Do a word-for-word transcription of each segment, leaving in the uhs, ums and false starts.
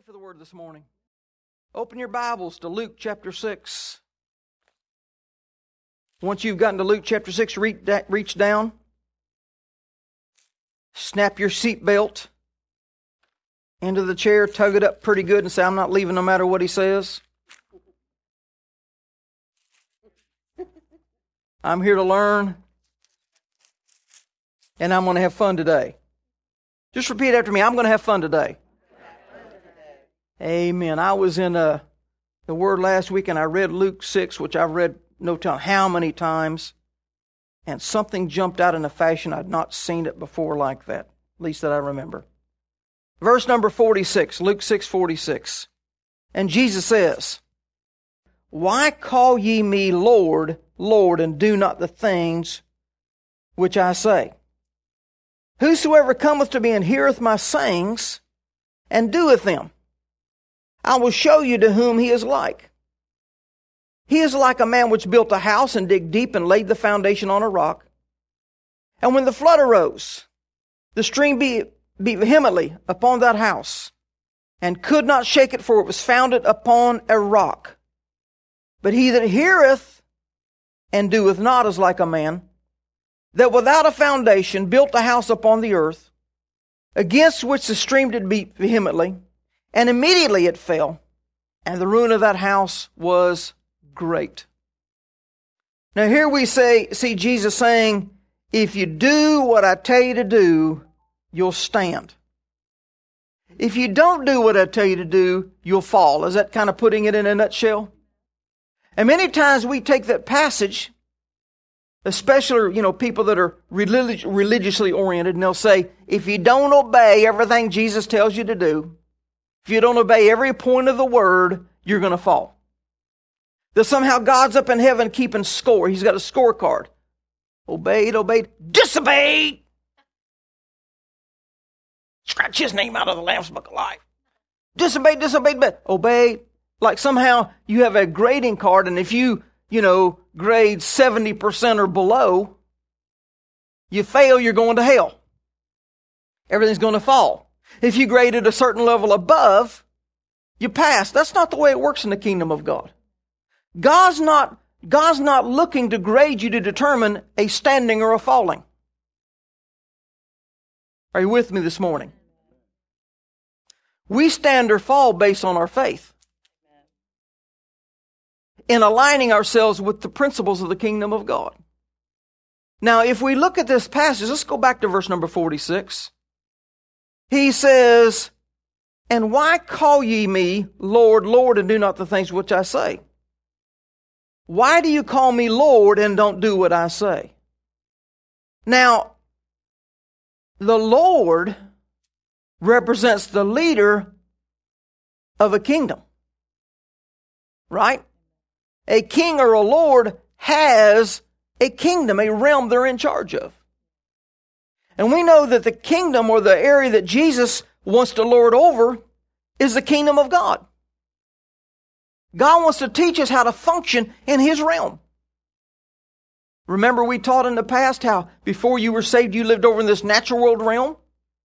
for the word this morning. Open your Bibles to Luke chapter six. Once you've gotten to Luke chapter six, reach down, snap your seatbelt into the chair, tug it up pretty good and say, I'm not leaving no matter what he says. I'm here to learn, and I'm going to have fun today. Just repeat after me, I'm going to have fun today. Amen. I was in uh, the Word last week and I read Luke six, which I've read no telling how many times, and something jumped out in a fashion I'd not seen it before like that, at least that I remember. Verse number forty-six, Luke six forty-six. And Jesus says, Why call ye me Lord, Lord, and do not the things which I say? Whosoever cometh to me and heareth my sayings, and doeth them, I will show you to whom he is like. He is like a man which built a house and digged deep and laid the foundation on a rock. And when the flood arose, the stream beat, beat vehemently upon that house, and could not shake it, for it was founded upon a rock. But he that heareth and doeth not is like a man that without a foundation built a house upon the earth, against which the stream did beat vehemently, and immediately it fell, and the ruin of that house was great. Now here we say, see Jesus saying, if you do what I tell you to do, you'll stand. If you don't do what I tell you to do, you'll fall. Is that kind of putting it in a nutshell? And many times we take that passage, especially, you know, people that are relig- religiously oriented, and they'll say, if you don't obey everything Jesus tells you to do, if you don't obey every point of the word, you're going to fall. That somehow God's up in heaven keeping score. He's got a scorecard. Obeyed, obeyed, disobeyed. Scratch his name out of the Lamb's Book of Life. Disobeyed, disobeyed, but obeyed. Like somehow you have a grading card, and if you, you know, grade seventy percent or below, you fail, you're going to hell. Everything's going to fall. If you graded a certain level above, you pass. That's not the way it works in the kingdom of God. God's not, God's not looking to grade you to determine a standing or a falling. Are you with me this morning? We stand or fall based on our faith, in aligning ourselves with the principles of the kingdom of God. Now, if we look at this passage, let's go back to verse number forty-six. He says, And why call ye me Lord, Lord, and do not the things which I say? Why do you call me Lord and don't do what I say? Now, the Lord represents the leader of a kingdom, right? A king or a lord has a kingdom, a realm they're in charge of. And we know that the kingdom, or the area that Jesus wants to lord over, is the kingdom of God. God wants to teach us how to function in His realm. Remember we taught in the past how before you were saved you lived over in this natural world realm?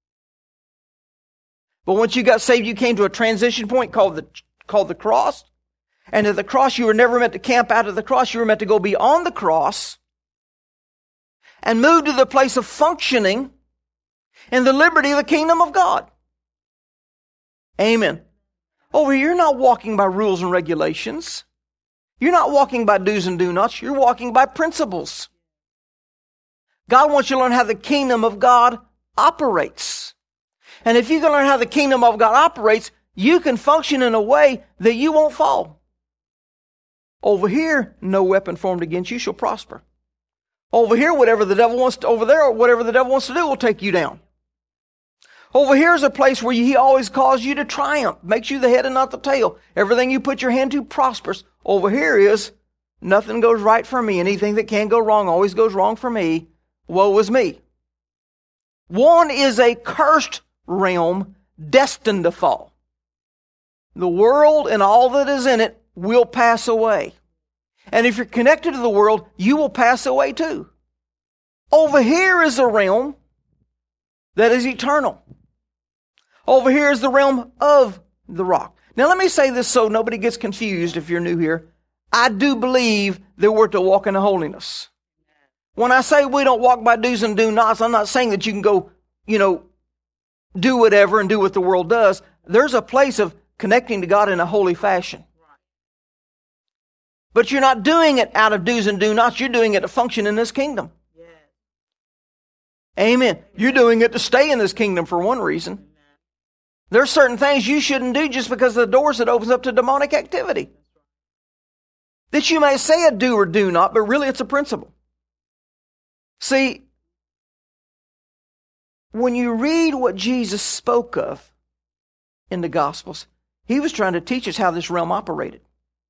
But once you got saved you came to a transition point called the, called the cross. And at the cross you were never meant to camp out of the cross. You were meant to go beyond the cross and move to the place of functioning in the liberty of the kingdom of God. Amen. Over here, you're not walking by rules and regulations. You're not walking by do's and do nots. You're walking by principles. God wants you to learn how the kingdom of God operates. And if you can learn how the kingdom of God operates, you can function in a way that you won't fall. Over here, no weapon formed against you shall prosper. Over here, whatever the devil wants to, over there, whatever the devil wants to do will take you down. Over here is a place where he always calls you to triumph, makes you the head and not the tail. Everything you put your hand to prospers. Over here is nothing goes right for me. Anything that can go wrong always goes wrong for me. Woe is me. One is a cursed realm destined to fall. The world and all that is in it will pass away. And if you're connected to the world, you will pass away too. Over here is a realm that is eternal. Over here is the realm of The rock. Now let me say this so nobody gets confused if you're new here. I do believe that we're to walk in holiness. When I say we don't walk by do's and do nots, I'm not saying that you can go, you know, do whatever and do what the world does. There's a place of connecting to God in a holy fashion. But you're not doing it out of do's and do nots. You're doing it to function in this kingdom. Yes. Amen. You're doing it to stay in this kingdom for one reason. Amen. There's certain things you shouldn't do just because of the doors that opens up to demonic activity. That you may say a do or do not, but really it's a principle. See, when you read what Jesus spoke of in the Gospels, He was trying to teach us how this realm operated.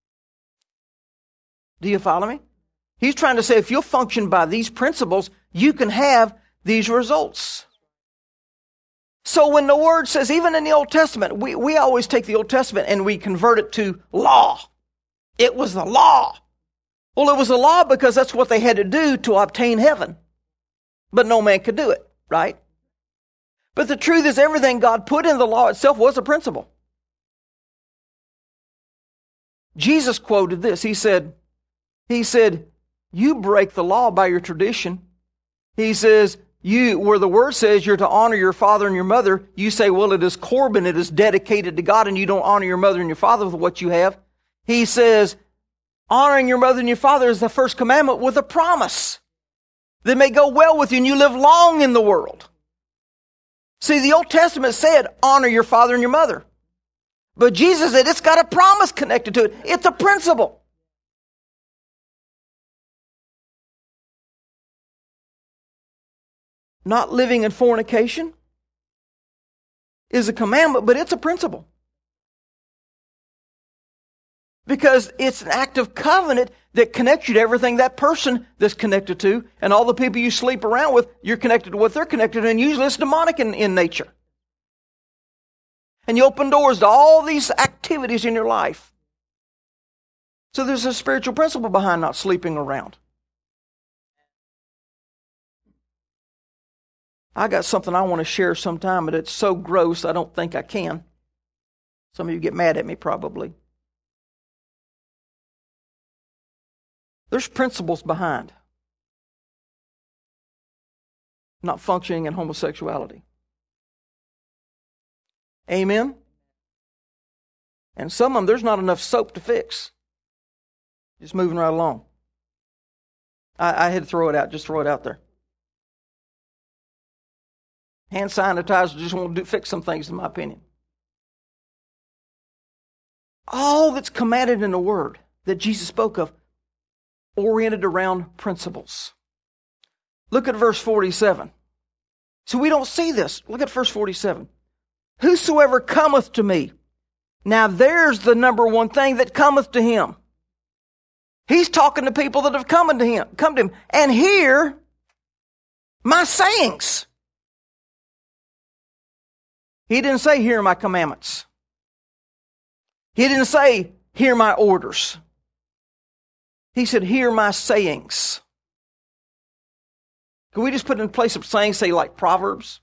Do you follow me? He's trying to say if you'll function by these principles, you can have these results. So when the Word says, even in the Old Testament, we, we always take the Old Testament and we convert it to law. It was the law. Well, it was the law because that's what they had to do to obtain heaven. But no man could do it, right? But the truth is everything God put in the law itself was a principle. Jesus quoted this. He said, He said, you break the law by your tradition. He says, you, where the Word says you're to honor your father and your mother, you say, well, it is Corban, it is dedicated to God, and you don't honor your mother and your father with what you have. He says, honoring your mother and your father is the first commandment with a promise that may go well with you and you live long in the world. See, the Old Testament said, honor your father and your mother. But Jesus said it's got a promise connected to it. It's a principle. Not living in fornication is a commandment, but it's a principle. Because it's an act of covenant that connects you to everything that person that's connected to. And all the people you sleep around with, you're connected to what they're connected to. And usually it's demonic in, in nature. And you open doors to all these activities in your life. So there's a spiritual principle behind not sleeping around. I got something I want to share sometime, but it's so gross I don't think I can. Some of you get mad at me probably. There's principles behind not functioning in homosexuality. Amen? And some of them, there's not enough soap to fix. Just moving right along. I, I had to throw it out, just throw it out there. Hand sanitizer just won't do, fix some things, in my opinion. All that's commanded in the Word that Jesus spoke of, oriented around principles. Look at verse forty-seven. So we don't see this. Look at verse forty-seven. Whosoever cometh to me. Now there's the number one thing that cometh to him. He's talking to people that have come to him, come to him, and hear my sayings. He didn't say, hear my commandments. He didn't say, hear my orders. He said, hear my sayings. Can we just put in place of sayings, say like Proverbs?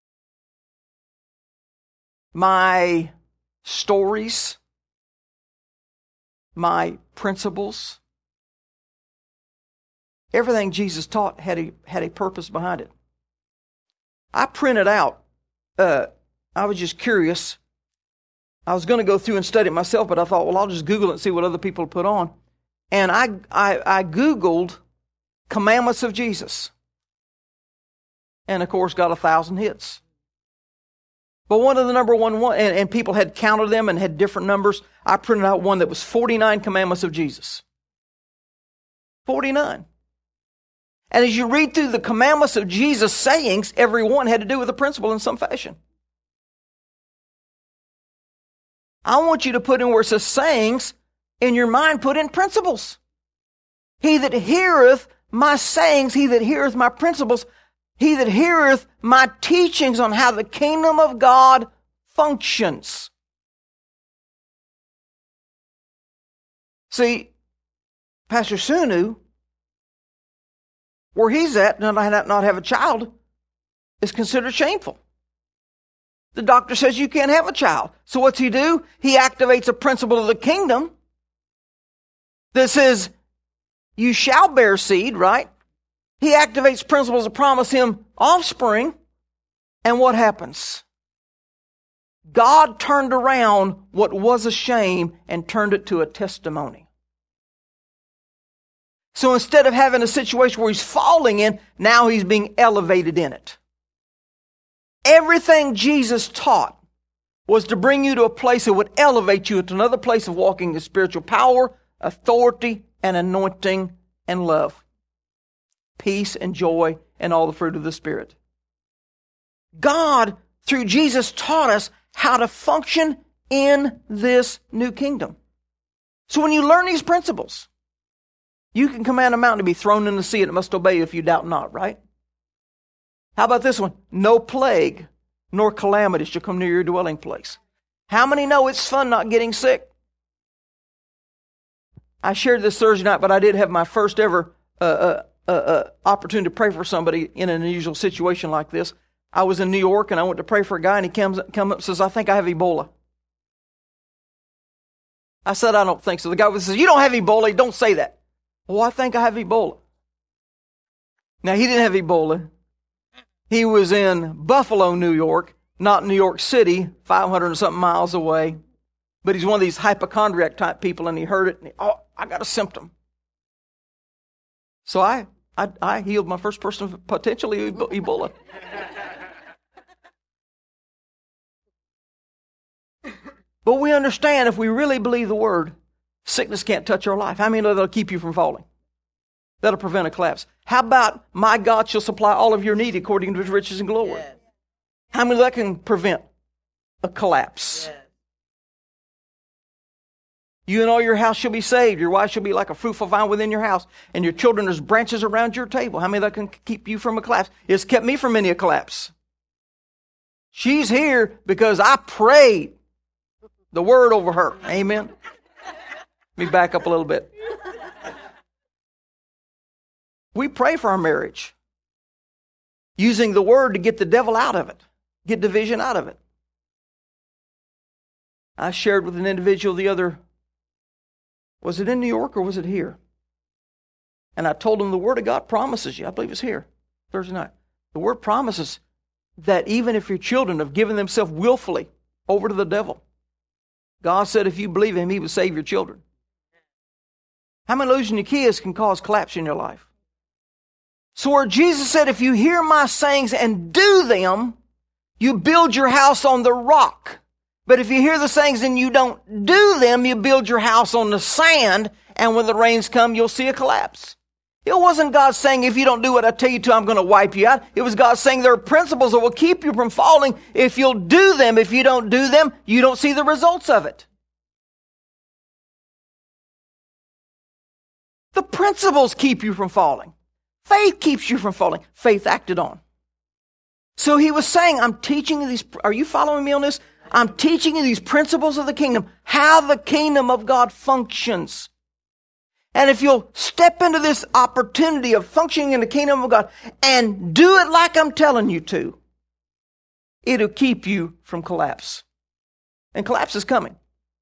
My stories. My principles. Everything Jesus taught had a, had a purpose behind it. I printed out, uh, I was just curious. I was going to go through and study it myself, but I thought, well, I'll just Google it and see what other people put on. And I, I, I Googled commandments of Jesus. And of course got a thousand hits. But one of the number one, one and, and people had counted them and had different numbers. I printed out one that was forty-nine commandments of Jesus. forty-nine. And as you read through the commandments of Jesus' sayings, every one had to do with a principle in some fashion. I want you to put in where it says sayings, in your mind put in principles. He that heareth my sayings, he that heareth my principles, he that heareth my teachings on how the kingdom of God functions. See, Pastor Sunu, where he's at, not, not have a child, is considered shameful. The doctor says you can't have a child. So what's he do? He activates a principle of the kingdom that says you shall bear seed, right? He activates principles that promise him offspring. And what happens? God turned around what was a shame and turned it to a testimony. So instead of having a situation where he's falling in, now he's being elevated in it. Everything Jesus taught was to bring you to a place that would elevate you to another place of walking in spiritual power, authority, and anointing and love. Peace and joy and all the fruit of the Spirit. God, through Jesus, taught us how to function in this new kingdom. So when you learn these principles, you can command a mountain to be thrown in the sea and it must obey you if you doubt not, right? How about this one? No plague nor calamity shall come near your dwelling place. How many know it's fun not getting sick? I shared this Thursday night, but I did have my first ever uh, uh, uh, uh, opportunity to pray for somebody in an unusual situation like this. I was in New York and I went to pray for a guy and he comes, comes up and says, I think I have Ebola. I said, I don't think so. The guy says, you don't have Ebola. Don't say that. Well, I think I have Ebola. Now, he didn't have Ebola. He was in Buffalo, New York, not New York City, five hundred and something miles away. But he's one of these hypochondriac type people and he heard it and he, oh, I got a symptom. So I, I, I healed my first person of potentially Ebola. But we understand if we really believe the word, sickness can't touch our life. How many know that'll keep you from falling? That'll prevent a collapse. How about my God shall supply all of your need according to his riches and glory? Yes. How many that can prevent a collapse? Yes. You and all your house shall be saved. Your wife shall be like a fruitful vine within your house. And your children as branches around your table. How many that can keep you from a collapse? It's kept me from many a collapse. She's here because I prayed the word over her. Amen. Let me back up a little bit. We pray for our marriage, using the word to get the devil out of it, get division out of it. I shared with an individual the other, was it in New York or was it here? And I told him the word of God promises you, I believe it's here, Thursday night. The word promises that even if your children have given themselves willfully over to the devil, God said if you believe him, he will save your children. How many losing your kids can cause collapse in your life? So where Jesus said, if you hear my sayings and do them, you build your house on the rock. But if you hear the sayings and you don't do them, you build your house on the sand, and when the rains come, you'll see a collapse. It wasn't God saying, if you don't do what I tell you to, I'm going to wipe you out. It was God saying there are principles that will keep you from falling if you'll do them. If you don't do them, you don't see the results of it. The principles keep you from falling. Faith keeps you from falling. Faith acted on. So he was saying, I'm teaching you these, are you following me on this? I'm teaching you these principles of the kingdom, how the kingdom of God functions. And if you'll step into this opportunity of functioning in the kingdom of God and do it like I'm telling you to, it'll keep you from collapse. And collapse is coming.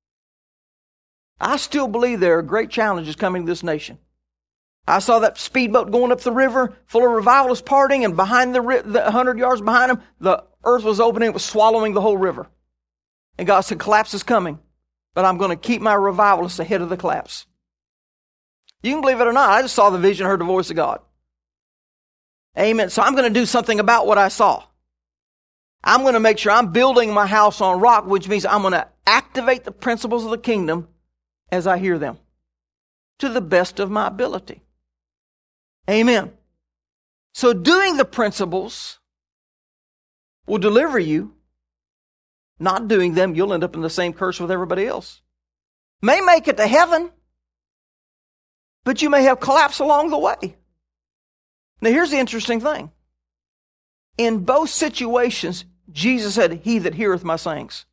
I still believe there are great challenges coming to this nation. I saw that speedboat going up the river full of revivalists partying, and behind the, ri- the one hundred yards behind them, the earth was opening, it was swallowing the whole river. And God said, collapse is coming, but I'm going to keep my revivalists ahead of the collapse. You can believe it or not, I just saw the vision, heard the voice of God. Amen. So I'm going to do something about what I saw. I'm going to make sure I'm building my house on rock, which means I'm going to activate the principles of the kingdom as I hear them to the best of my ability. Amen. So doing the principles will deliver you. Not doing them, you'll end up in the same curse with everybody else. May make it to heaven, but you may have collapse along the way. Now here's the interesting thing. In both situations, Jesus said, he that heareth my sayings.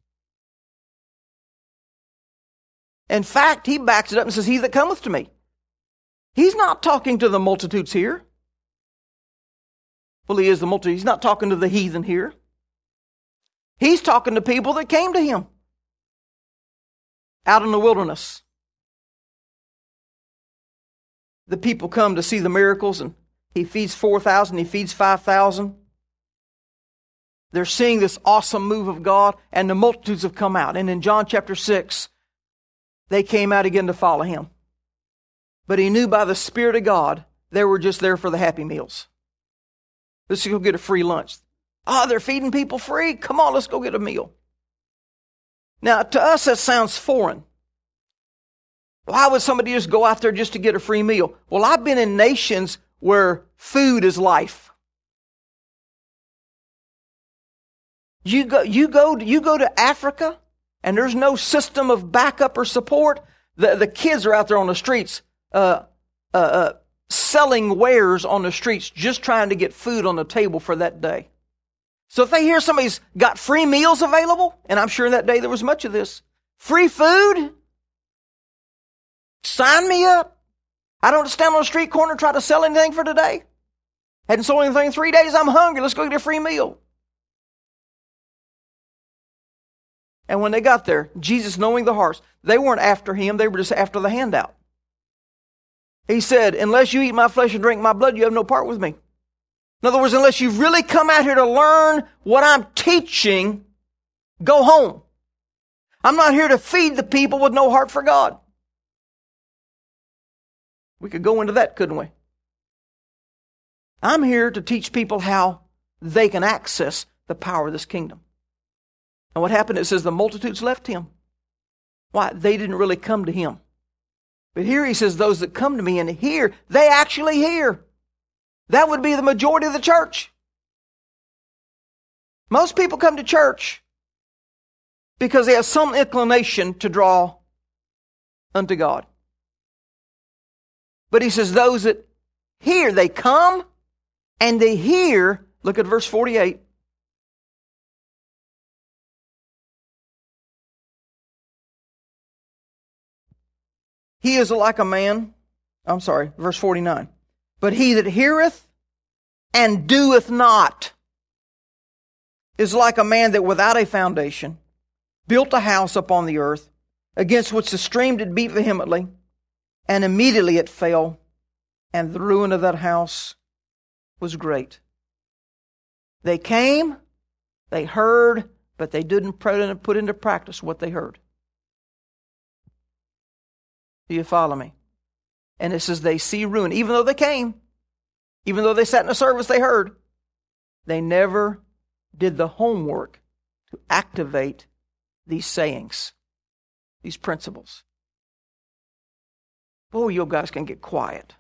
In fact, he backs it up and says, he that cometh to me. He's not talking to the multitudes here. Well, he is the multitude. He's not talking to the heathen here. He's talking to people that came to him out in the wilderness. The people come to see the miracles, and he feeds four thousand, he feeds five thousand. They're seeing this awesome move of God, and the multitudes have come out. And in John chapter six, they came out again to follow him. But he knew by the Spirit of God, they were just there for the happy meals. Let's go get a free lunch. Oh, they're feeding people free? Come on, let's go get a meal. Now, to us, that sounds foreign. Why would somebody just go out there just to get a free meal? Well, I've been in nations where food is life. You go, you go, you go to Africa, and there's no system of backup or support. The, the kids are out there on the streets uh, uh, uh, selling wares on the streets, just trying to get food on the table for that day. So if they hear somebody's got free meals available, and I'm sure in that day there was much of this, free food, sign me up. I don't stand on a street corner and try to sell anything for today. Hadn't sold anything in three days. I'm hungry. Let's go get a free meal. And when they got there, Jesus, knowing the hearts, they weren't after him. They were just after the handout. He said, unless you eat my flesh and drink my blood, you have no part with me. In other words, unless you've really come out here to learn what I'm teaching, go home. I'm not here to feed the people with no heart for God. We could go into that, couldn't we? I'm here to teach people how they can access the power of this kingdom. And what happened, it says the multitudes left him. Why? They didn't really come to him. But here he says, those that come to me and hear, they actually hear. That would be the majority of the church. Most people come to church because they have some inclination to draw unto God. But he says those that hear, they come and they hear. Look at verse forty-eight. He is like a man, I'm sorry, verse forty-nine. But he that heareth and doeth not is like a man that without a foundation built a house upon the earth, against which the stream did beat vehemently, and immediately it fell, and the ruin of that house was great. They came, they heard, but they didn't put into practice what they heard. Do you follow me? And it says they see ruin. Even though they came, even though they sat in a service they heard, they never did the homework to activate these sayings, these principles. Boy, you guys can get quiet.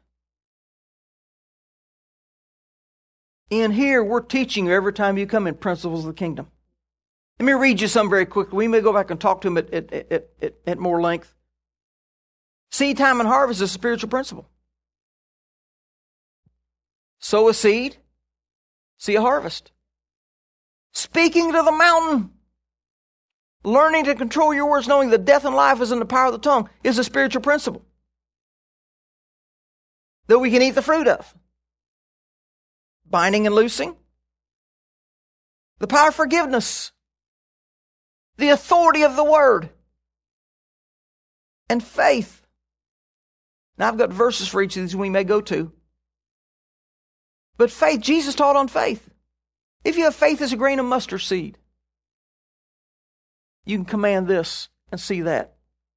In here, we're teaching you every time you come in principles of the kingdom. Let me read you some very quickly. We may go back and talk to them at, at, at, at, at more length. Seed time and harvest is a spiritual principle. Sow a seed, see a harvest. Speaking to the mountain, learning to control your words, knowing that death and life is in the power of the tongue, is a spiritual principle that we can eat the fruit of. Binding and loosing. The power of forgiveness. The authority of the word. And faith. Now I've got verses for each of these we may go to. But faith, Jesus taught on faith. If you have faith as a grain of mustard seed, you can command this and see that.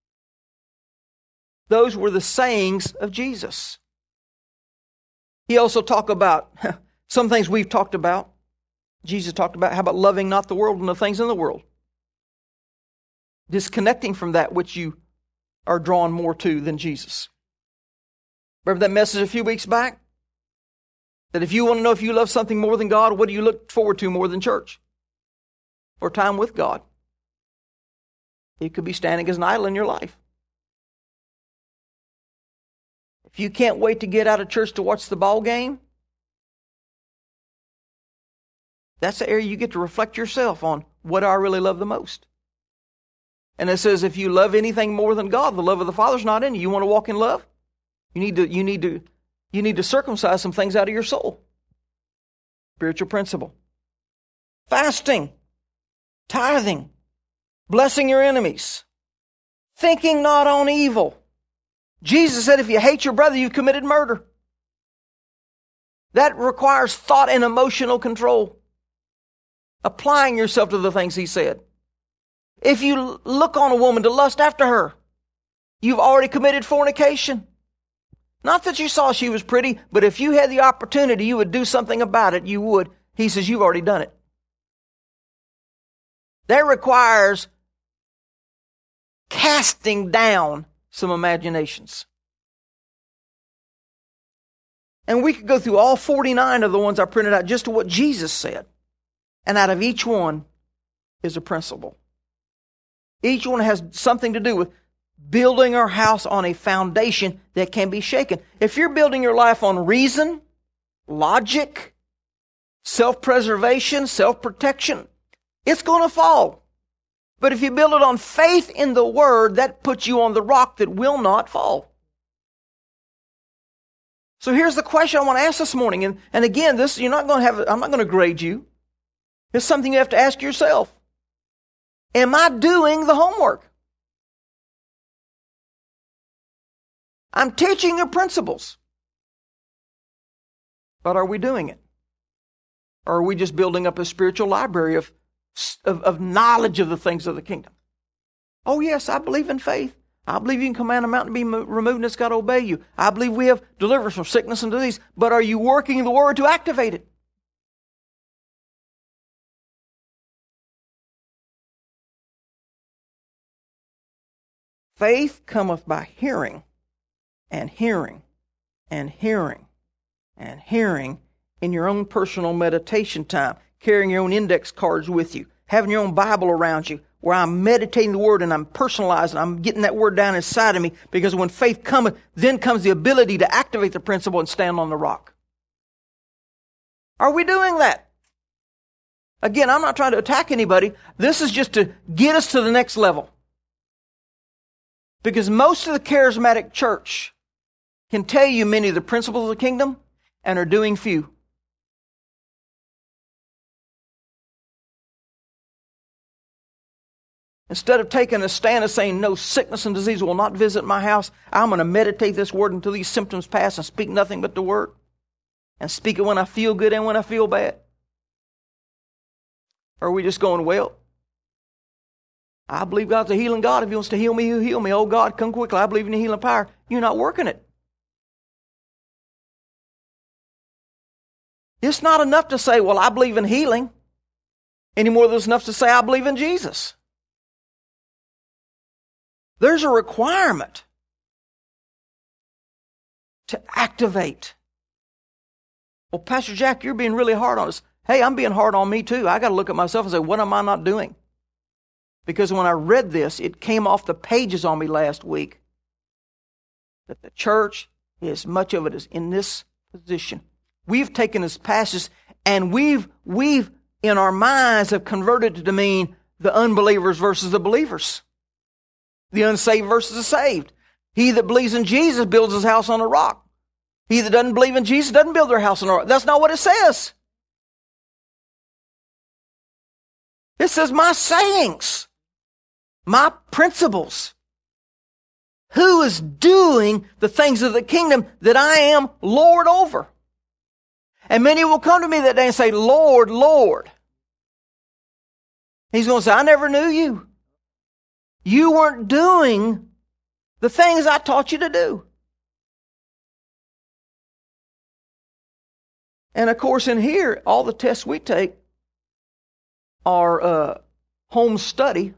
Those were the sayings of Jesus. He also talked about some things we've talked about. Jesus talked about, how about loving not the world and the things in the world? Disconnecting from that which you are drawn more to than Jesus. Remember that message a few weeks back? That if you want to know if you love something more than God, what do you look forward to more than church? Or time with God? It could be standing as an idol in your life. If you can't wait to get out of church to watch the ball game, that's the area you get to reflect yourself on. What do I really love the most? And it says if you love anything more than God, the love of the Father's not in you. You want to walk in love? You need to, you need to, you need to circumcise some things out of your soul. Spiritual principle. Fasting. tithing, blessing your enemies, thinking not on evil. Jesus said if you hate your brother, you've committed murder. That requires thought and emotional control. Applying yourself to the things he said. If you look on a woman to lust after her, you've already committed fornication. Not that you saw she was pretty, but if you had the opportunity, you would do something about it, you would. He says, you've already done it. That requires casting down some imaginations. And we could go through all forty-nine of the ones I printed out just to what Jesus said. And out of each one is a principle. Each one has something to do with building our house on a foundation that can be shaken. If you're building your life on reason, logic, self-preservation, self-protection, it's going to fall. But if you build it on faith in the Word, that puts you on the rock that will not fall. So here's the question I want to ask this morning. And, and again, this you're not going to have. I'm not going to grade you. It's something you have to ask yourself. Am I doing the homework? I'm teaching you principles. But are we doing it? Or are we just building up a spiritual library of, of, of knowledge of the things of the kingdom? Oh yes, I believe in faith. I believe you can command a mountain to be removed and it's got to obey you. I believe we have deliverance from sickness and disease. But are you working the Word to activate it? Faith cometh by hearing, and hearing, and hearing, and hearing in your own personal meditation time, carrying your own index cards with you, having your own Bible around you, where I'm meditating the Word and I'm personalizing, I'm getting that Word down inside of me, because when faith cometh, then comes the ability to activate the principle and stand on the rock. Are we doing that? Again, I'm not trying to attack anybody. This is just to get us to the next level. Because most of the charismatic church can tell you many of the principles of the kingdom and are doing few. Instead of taking a stand and saying, no, sickness and disease will not visit my house, I'm going to meditate this word until these symptoms pass and speak nothing but the word. And speak it when I feel good and when I feel bad. Or are we just going, well, I believe God's a healing God. If He wants to heal me, He'll heal me. Oh God, come quickly. I believe in the healing power. You're not working it. It's not enough to say, well, I believe in healing. Any more than it's enough to say, I believe in Jesus. There's a requirement to activate. Well, Pastor Jack, you're being really hard on us. Hey, I'm being hard on me too. I got to look at myself and say, what am I not doing? Because when I read this, it came off the pages on me last week that the church, as much of it is in this position. We've taken this passage and we've, we've in our minds have converted it to mean the unbelievers versus the believers. The unsaved versus the saved. He that believes in Jesus builds his house on a rock. He that doesn't believe in Jesus doesn't build their house on a rock. That's not what it says. It says my sayings, my principles. Who is doing the things of the kingdom that I am Lord over? And many will come to me that day and say, Lord, Lord. He's going to say, I never knew you. You weren't doing the things I taught you to do. And of course in here, all the tests we take are uh, home study,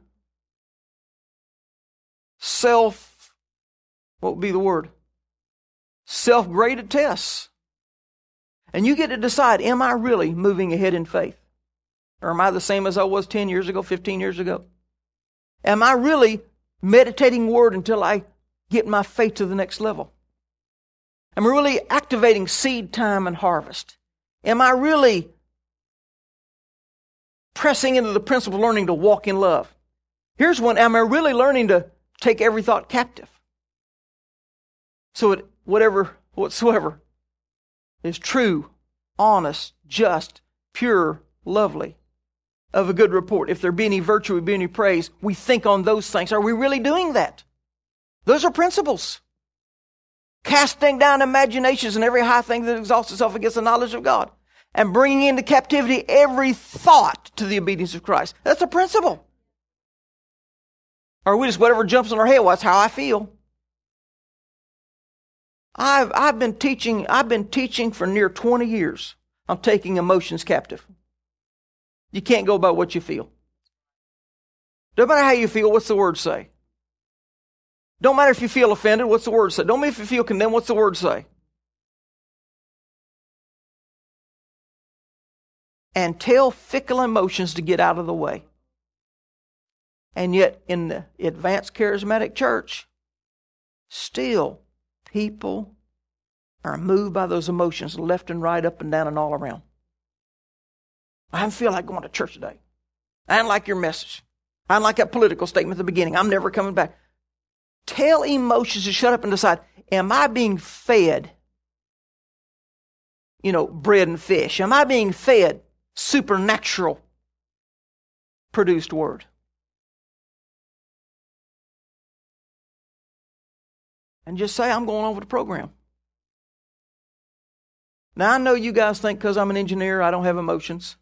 self, what would be the word? Self-graded tests. And you get to decide, am I really moving ahead in faith? Or am I the same as I was ten years ago, fifteen years ago? Am I really meditating Word until I get my faith to the next level? Am I really activating seed time and harvest? Am I really pressing into the principle of learning to walk in love? Here's one. Am I really learning to take every thought captive? So it, whatever, whatsoever is true, honest, just, pure, lovely, of a good report. If there be any virtue, be any praise, we think on those things. Are we really doing that? Those are principles. Casting down imaginations and every high thing that exalts itself against the knowledge of God. And bringing into captivity every thought to the obedience of Christ. That's a principle. Or we just, whatever jumps in our head, well, that's how I feel. I've, I've been teaching, I've been teaching for near twenty years. I'm taking emotions captive. You can't go by what you feel. Don't matter how you feel, what's the Word say? Don't matter if you feel offended, what's the Word say? Don't matter if you feel condemned, what's the Word say? And tell fickle emotions to get out of the way. And yet, in the advanced charismatic church, still, people are moved by those emotions left and right, up and down, and all around. I don't feel like going to church today. I don't like your message. I don't like that political statement at the beginning. I'm never coming back. Tell emotions to shut up and decide, am I being fed, you know, bread and fish? Am I being fed supernatural produced word? And just say, I'm going over the program. Now, I know you guys think because I'm an engineer, I don't have emotions.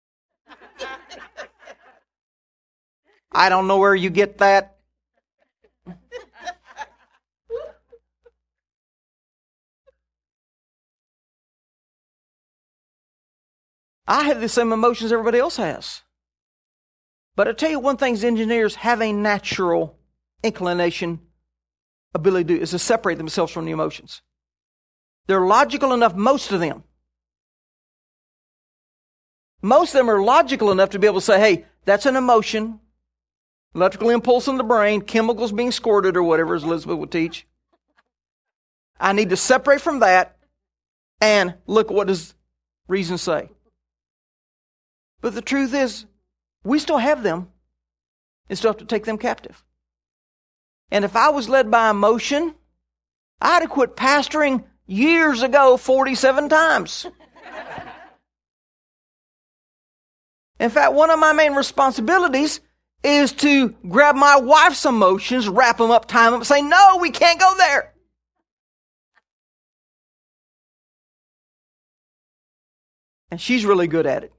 I don't know where you get that. I have the same emotions everybody else has. But I tell you one thing, engineers have a natural inclination, ability to do, is to separate themselves from the emotions. They're logical enough, most of them. Most of them are logical enough to be able to say, hey, that's an emotion, electrical impulse in the brain, chemicals being squirted or whatever, as Elizabeth would teach. I need to separate from that and look what does reason say. But the truth is, we still have them and still have to take them captive. And if I was led by emotion, I'd have quit pastoring years ago forty-seven times. In fact, one of my main responsibilities is to grab my wife's emotions, wrap them up, tie them up, and say, no, we can't go there. And she's really good at it.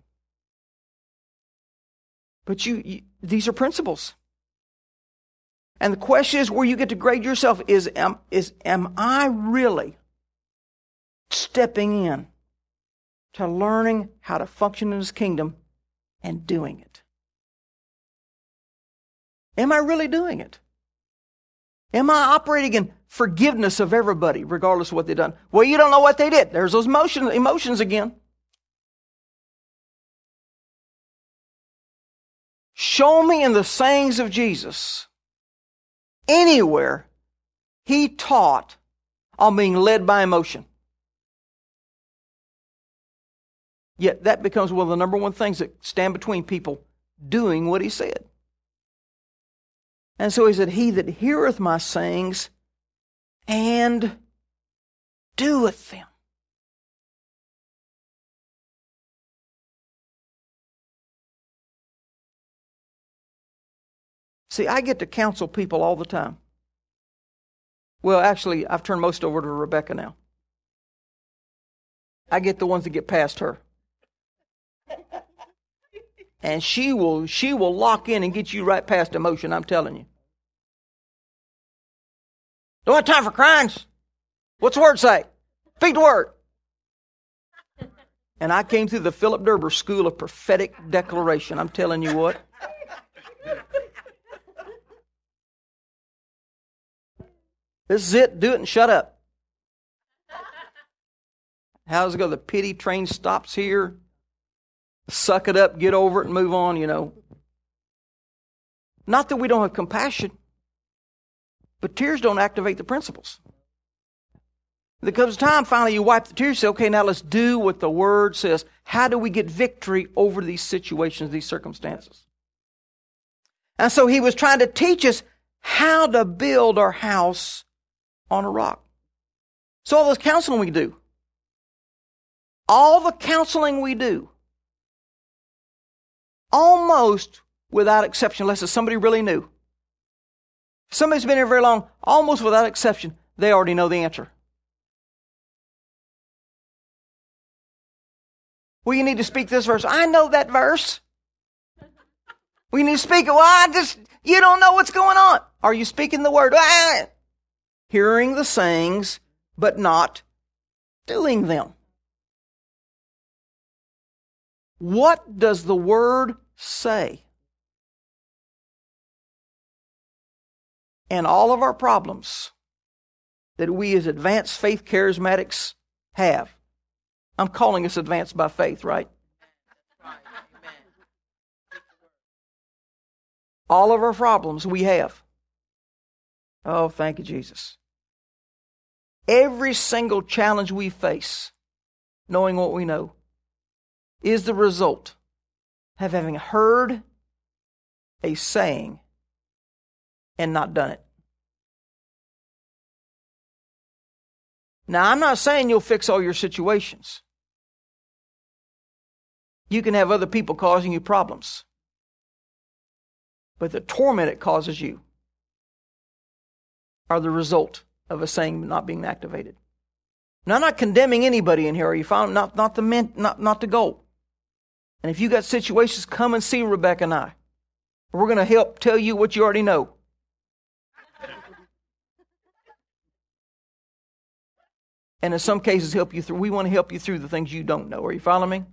But you, you these are principles. And the question is, where you get to grade yourself is, am, is, am I really stepping in to learning how to function in His kingdom and doing it? Am I really doing it? Am I operating in forgiveness of everybody, regardless of what they've done? Well, you don't know what they did. There's those emotions, emotions again. Show me in the sayings of Jesus anywhere He taught on being led by emotion. Yet that becomes one of the number one things that stand between people doing what He said. And so He said, he that heareth my sayings and doeth them. See, I get to counsel people all the time. Well, actually, I've turned most over to Rebecca now. I get the ones that get past her. And she will, she will lock in and get you right past emotion, I'm telling you. Don't have time for crimes. What's the Word say? Speak the Word. And I came through the Philip Derber School of Prophetic Declaration. I'm telling you what. This is it. Do it and shut up. How does it go? The pity train stops here. Suck it up, get over it, and move on, you know. Not that we don't have compassion, but tears don't activate the principles. There comes a time, finally, you wipe the tears, say, okay, now let's do what the Word says. How do we get victory over these situations, these circumstances? And so He was trying to teach us how to build our house on a rock. So all this counseling we do, all the counseling we do, almost without exception, unless it's somebody really new. If somebody's been here very long, almost without exception, they already know the answer. Well, you need to speak this verse. I know that verse. We need to speak it. Well, I just, you don't know what's going on. Are you speaking the word? Ah! Hearing the sayings, but not doing them. What does the word say? And all of our problems that we as advanced faith charismatics have. I'm calling us advanced by faith, right? All of our problems we have. Oh, thank you, Jesus. Every single challenge we face, knowing what we know, is the result of having heard a saying and not done it. Now, I'm not saying you'll fix all your situations. You can have other people causing you problems. But the torment it causes you are the result of a saying not being activated. Now, I'm not condemning anybody in here. Are you found not not the men, not not the goal. And if you got situations, come and see Rebecca and I. We're going to help tell you what you already know. And in some cases, help you through. We want to help you through the things you don't know. Are you following me?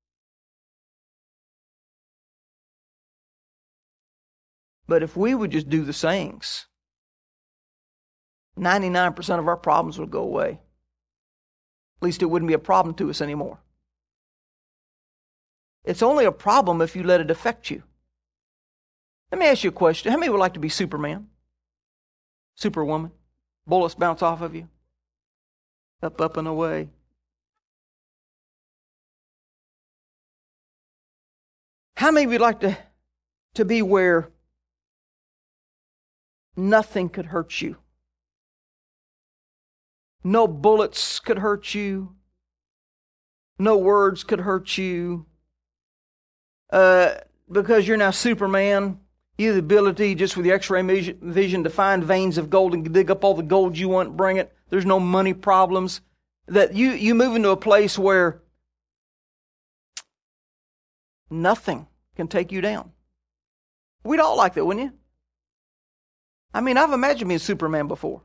But if we would just do the sayings, ninety-nine percent of our problems would go away. At least it wouldn't be a problem to us anymore. It's only a problem if you let it affect you. Let me ask you a question. How many would like to be Superman? Superwoman? Bullets bounce off of you? Up, up, and away. How many would like to, to be where nothing could hurt you? No bullets could hurt you. No words could hurt you. Uh, because you're now Superman, you have the ability just with the x-ray vision to find veins of gold and dig up all the gold you want and bring it. There's no money problems. That you, you move into a place where nothing can take you down. We'd all like that, wouldn't you? I mean, I've imagined being Superman before.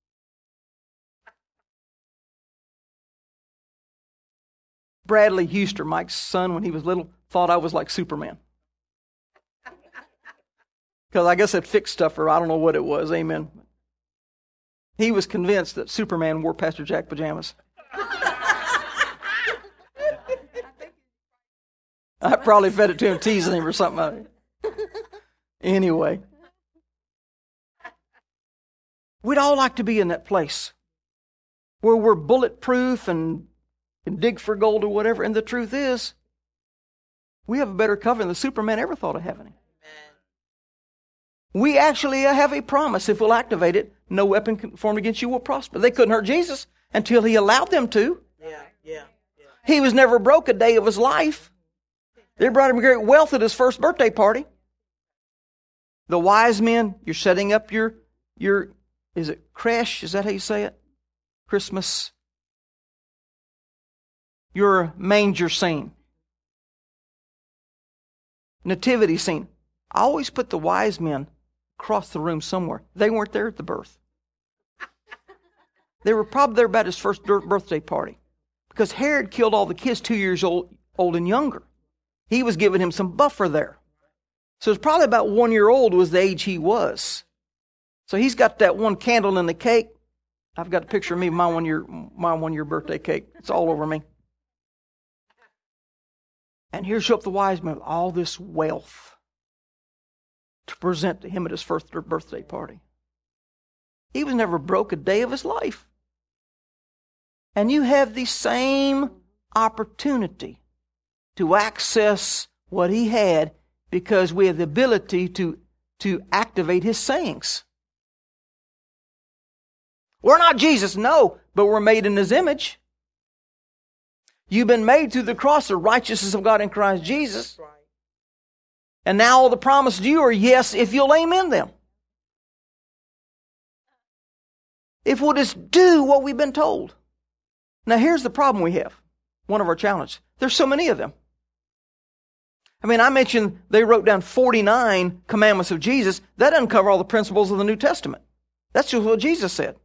Bradley Huster, Mike's son, when he was little, thought I was like Superman. Because I guess it fixed stuff, or I don't know what it was. Amen. He was convinced that Superman wore Pastor Jack pajamas. I probably fed it to him, teasing him or something. Anyway. We'd all like to be in that place where we're bulletproof and can dig for gold or whatever. And the truth is, we have a better cover than Superman ever thought of having. We actually have a promise. If we'll activate it, no weapon formed against you will prosper. They couldn't hurt Jesus until He allowed them to. Yeah, yeah, yeah. He was never broke a day of His life. They brought Him great wealth at His first birthday party. The wise men, you're setting up your, your is it creche? Is that how you say it? Christmas. Your manger scene. Nativity scene. I always put the wise men across the room somewhere. They weren't there at the birth. They were probably there about His first birthday party. Because Herod killed all the kids two years old, old and younger. He was giving him some buffer there. So it's probably about one year old was the age he was. So he's got that one candle in the cake. I've got a picture of me, my one year, my one year birthday cake. It's all over me. And here show up the wise men with all this wealth to present to him at his first birthday party. He was never broke a day of his life. And you have the same opportunity to access what he had because we have the ability to, to activate his sayings. We're not Jesus, no, but we're made in His image. You've been made through the cross, the righteousness of God in Christ Jesus. And now all the promises to you are yes if you'll amen them. If we'll just do what we've been told. Now here's the problem we have. One of our challenges. There's so many of them. I mean, I mentioned they wrote down forty-nine commandments of Jesus. That doesn't cover all the principles of the New Testament. That's just what Jesus said.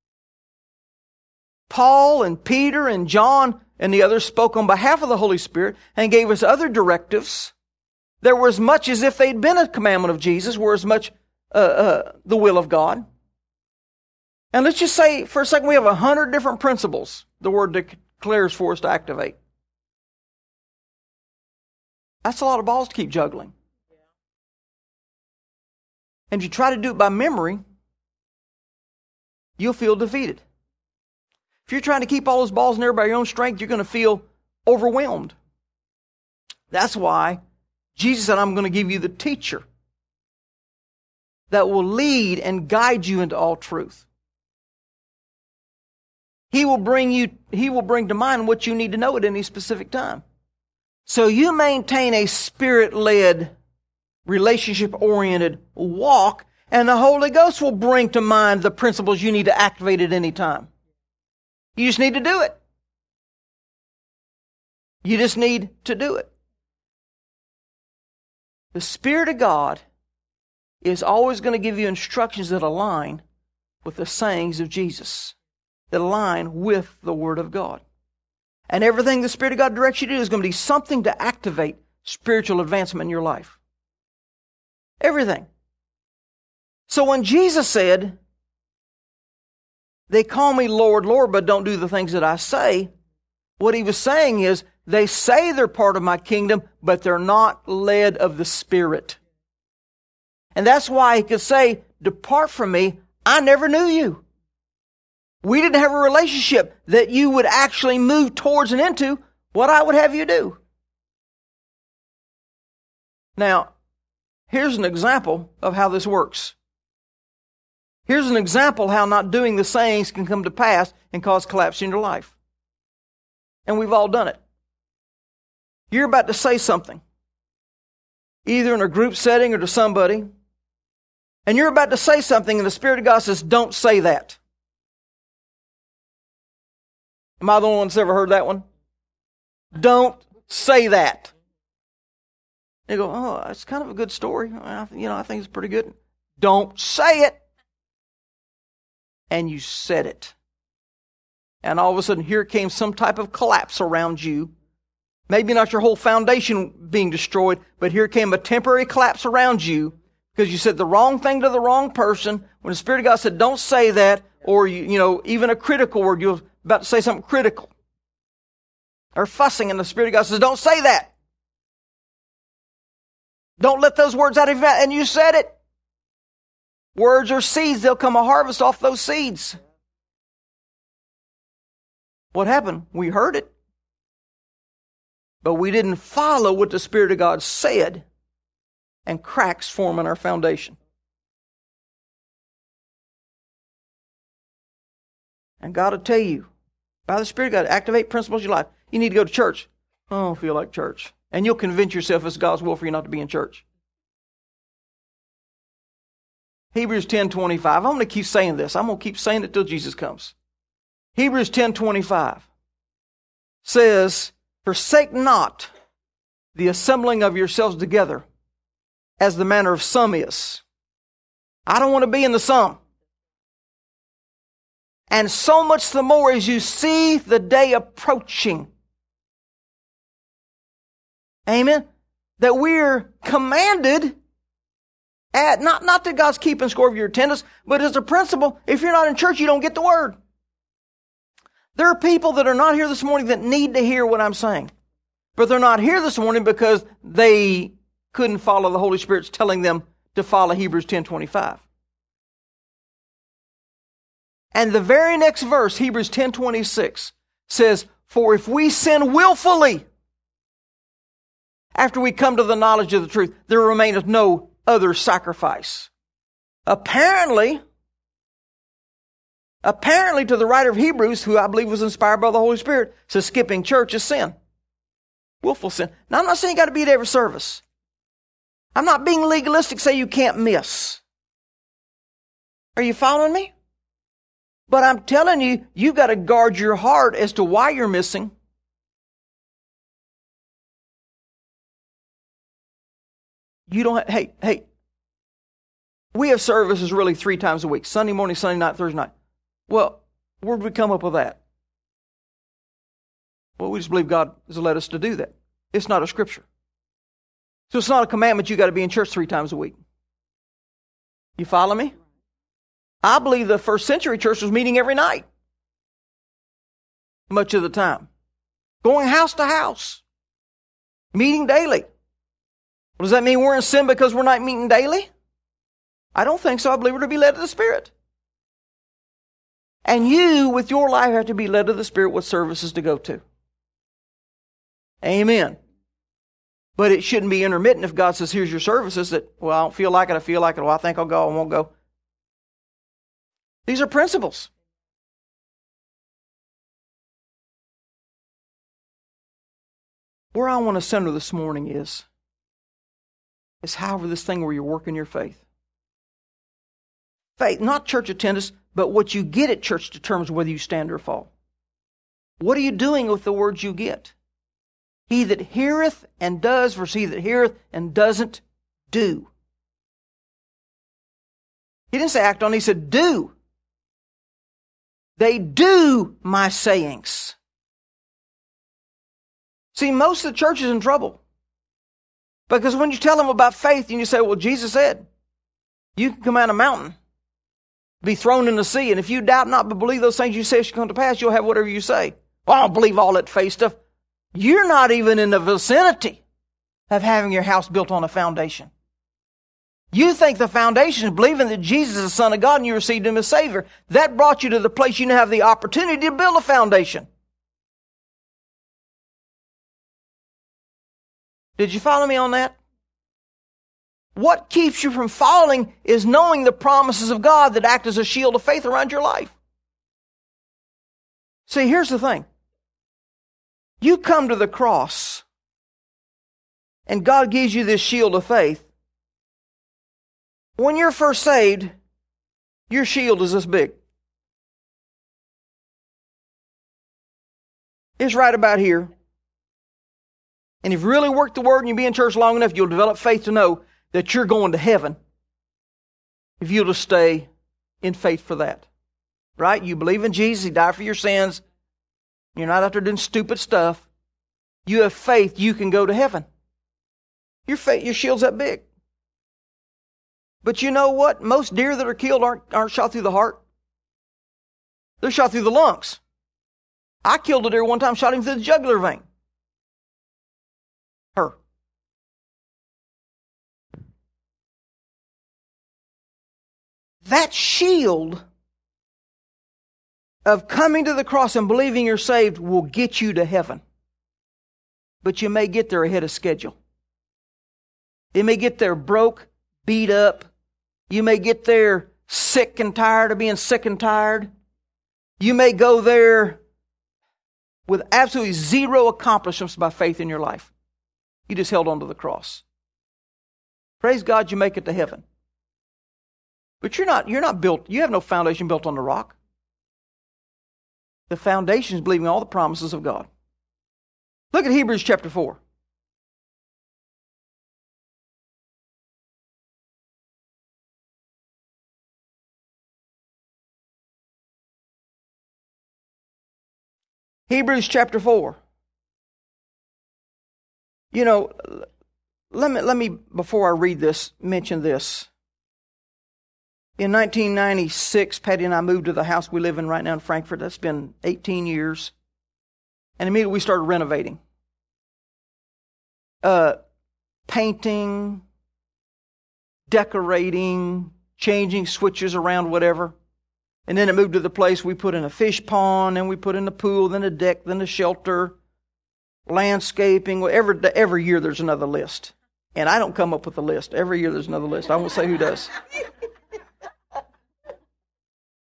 Paul and Peter and John and the others spoke on behalf of the Holy Spirit and gave us other directives that were as much as if they'd been a commandment of Jesus, were as much uh, uh, the will of God. And let's just say for a second we have a hundred different principles the Word declares for us to activate. That's a lot of balls to keep juggling. And if you try to do it by memory, you'll feel defeated. If you're trying to keep all those balls in there by your own strength, you're going to feel overwhelmed. That's why Jesus said, I'm going to give you the teacher that will lead and guide you into all truth. He will bring you, he will bring to mind what you need to know at any specific time. So you maintain a Spirit-led, relationship-oriented walk, and the Holy Ghost will bring to mind the principles you need to activate at any time. You just need to do it. You just need to do it. The Spirit of God is always going to give you instructions that align with the sayings of Jesus, that align with the Word of God. And everything the Spirit of God directs you to do is going to be something to activate spiritual advancement in your life. Everything. So when Jesus said, they call me Lord, Lord, but don't do the things that I say, what he was saying is, they say they're part of my kingdom, but they're not led of the Spirit. And that's why he could say, depart from me, I never knew you. We didn't have a relationship that you would actually move towards and into what I would have you do. Now, here's an example of how this works. Here's an example how not doing the sayings can come to pass and cause collapse in your life. And we've all done it. You're about to say something, either in a group setting or to somebody, and you're about to say something and the Spirit of God says, don't say that. Am I the only one that's ever heard that one? Don't say that. You go, oh, it's kind of a good story. You know, I think it's pretty good. Don't say it. And you said it. And all of a sudden, here came some type of collapse around you. Maybe not your whole foundation being destroyed, but here came a temporary collapse around you because you said the wrong thing to the wrong person. When the Spirit of God said, don't say that, or, you, you know, even a critical word, you're about to say something critical. Or fussing, and the Spirit of God says, don't say that. Don't let those words out of your mouth. And you said it. Words are seeds. There'll come a harvest off those seeds. What happened? We heard it. But we didn't follow what the Spirit of God said, and cracks form in our foundation. And God will tell you, by the Spirit of God, activate principles in your life. You need to go to church. I don't feel like church. And you'll convince yourself it's God's will for you not to be in church. Hebrews ten twenty-five. I'm going to keep saying this. I'm going to keep saying it till Jesus comes. Hebrews ten twenty-five says, forsake not the assembling of yourselves together, as the manner of some is. I don't want to be in the some. And so much the more as you see the day approaching. Amen. That we're commanded at, not, not that God's keeping score of your attendance, but as a principle, if you're not in church, you don't get the word. There are people that are not here this morning that need to hear what I'm saying. But they're not here this morning because they couldn't follow the Holy Spirit's telling them to follow Hebrews ten twenty-five. And the very next verse, Hebrews ten twenty-six, says, for if we sin willfully, after we come to the knowledge of the truth, there remaineth no other sacrifice. Apparently, apparently to the writer of Hebrews, who I believe was inspired by the Holy Spirit, says skipping church is sin. Willful sin. Now, I'm not saying you got to be at every service. I'm not being legalistic, say you can't miss. Are you following me? But I'm telling you, you've got to guard your heart as to why you're missing. You don't have, hey, hey, we have services really three times a week. Sunday morning, Sunday night, Thursday night. Well, where did we come up with that? Well, we just believe God has led us to do that. It's not a scripture. So it's not a commandment you got to be in church three times a week. You follow me? I believe the first century church was meeting every night. Much of the time. Going house to house. Meeting daily. Well, does that mean we're in sin because we're not meeting daily? I don't think so. I believe we're to be led to the Spirit. And you, with your life, have to be led to the Spirit what services to go to. Amen. But it shouldn't be intermittent if God says, here's your services, that, well, I don't feel like it, I feel like it, well, I think I'll go, I won't go. These are principles. Where I want to center this morning is, is however this thing where you're working your faith. Faith, not church attendance, but what you get at church determines whether you stand or fall. What are you doing with the words you get? He that heareth and does versus he that heareth and doesn't do. He didn't say act on, he said do. They do my sayings. See, most of the church is in trouble. Because when you tell them about faith and you say, well, Jesus said, you can come out of a mountain, be thrown in the sea, and if you doubt not but believe those things you say shall come to pass, you'll have whatever you say. Well, I don't believe all that faith stuff. You're not even in the vicinity of having your house built on a foundation. You think the foundation is believing that Jesus is the Son of God and you received Him as Savior. That brought you to the place you now have the opportunity to build a foundation. Did you follow me on that? What keeps you from falling is knowing the promises of God that act as a shield of faith around your life. See, here's the thing. You come to the cross, and God gives you this shield of faith. When you're first saved, your shield is this big. It's right about here. And if you really work the Word and you be in church long enough, you'll develop faith to know that you're going to heaven if you'll just stay in faith for that. Right? You believe in Jesus. He died for your sins. You're not out there doing stupid stuff. You have faith you can go to heaven. Your faith, your shield's that big. But you know what? Most deer that are killed aren't, aren't shot through the heart. They're shot through the lungs. I killed a deer one time, shot him through the jugular vein. Her. That shield of coming to the cross and believing you're saved will get you to heaven. But you may get there ahead of schedule. You may get there broke, beat up. You may get there sick and tired of being sick and tired. You may go there with absolutely zero accomplishments by faith in your life. You just held on to the cross. Praise God you make it to heaven. But you're not, you're not built, you have no foundation built on the rock. The foundation is believing all the promises of God. Look at Hebrews chapter four. Hebrews chapter four. You know, let me, let me, before I read this, mention this. In nineteen ninety-six, Patty and I moved to the house we live in right now in Frankfurt. That's been eighteen years. And immediately we started renovating. Uh, painting, decorating, changing switches around, whatever. And then it moved to the place we put in a fish pond, and we put in a pool, then a deck, then a shelter, landscaping. Every, every year there's another list. And I don't come up with a list. Every year there's another list. I won't say who does.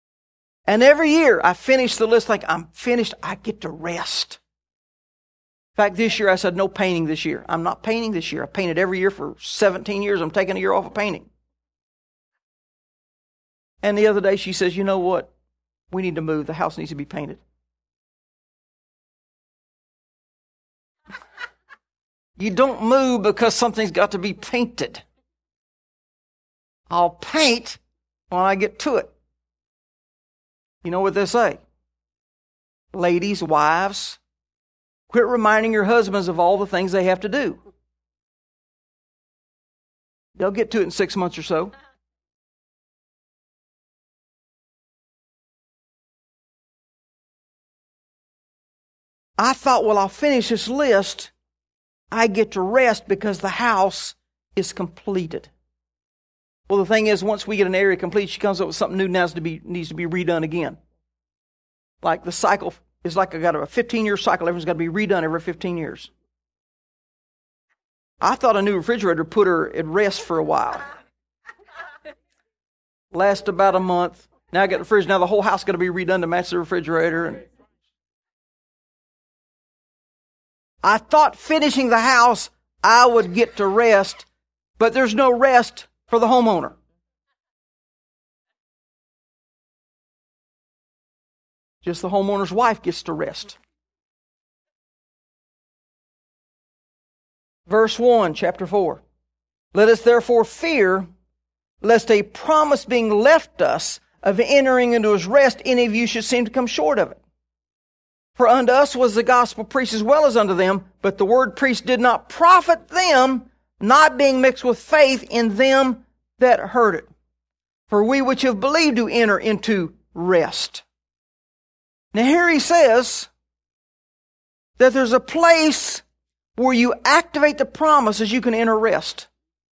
And every year I finish the list like I'm finished. I get to rest. In fact, this year I said, no painting this year. I'm not painting this year. I painted every year for seventeen years. I'm taking a year off of painting. And the other day she says, you know what? We need to move. The house needs to be painted. You don't move because something's got to be painted. I'll paint when I get to it. You know what they say? Ladies, wives, quit reminding your husbands of all the things they have to do. They'll get to it in six months or so. I thought, well, I'll finish this list. I get to rest because the house is completed. Well, the thing is, once we get an area complete, she comes up with something new now needs to be, needs to be redone again. Like the cycle is like I got a fifteen-year cycle. Everything's got to be redone every fifteen years. I thought a new refrigerator put her at rest for a while. Last about a month. Now I got the fridge. Now the whole house got to be redone to match the refrigerator. And I thought finishing the house, I would get to rest, but there's no rest for the homeowner. Just the homeowner's wife gets to rest. Verse one, chapter four. Let us therefore fear, lest a promise being left us of entering into his rest, any of you should seem to come short of it. For unto us was the gospel preached as well as unto them, but the word preached did not profit them, not being mixed with faith in them that heard it. For we which have believed do enter into rest. Now here he says that there's a place where you activate the promises, you can enter rest.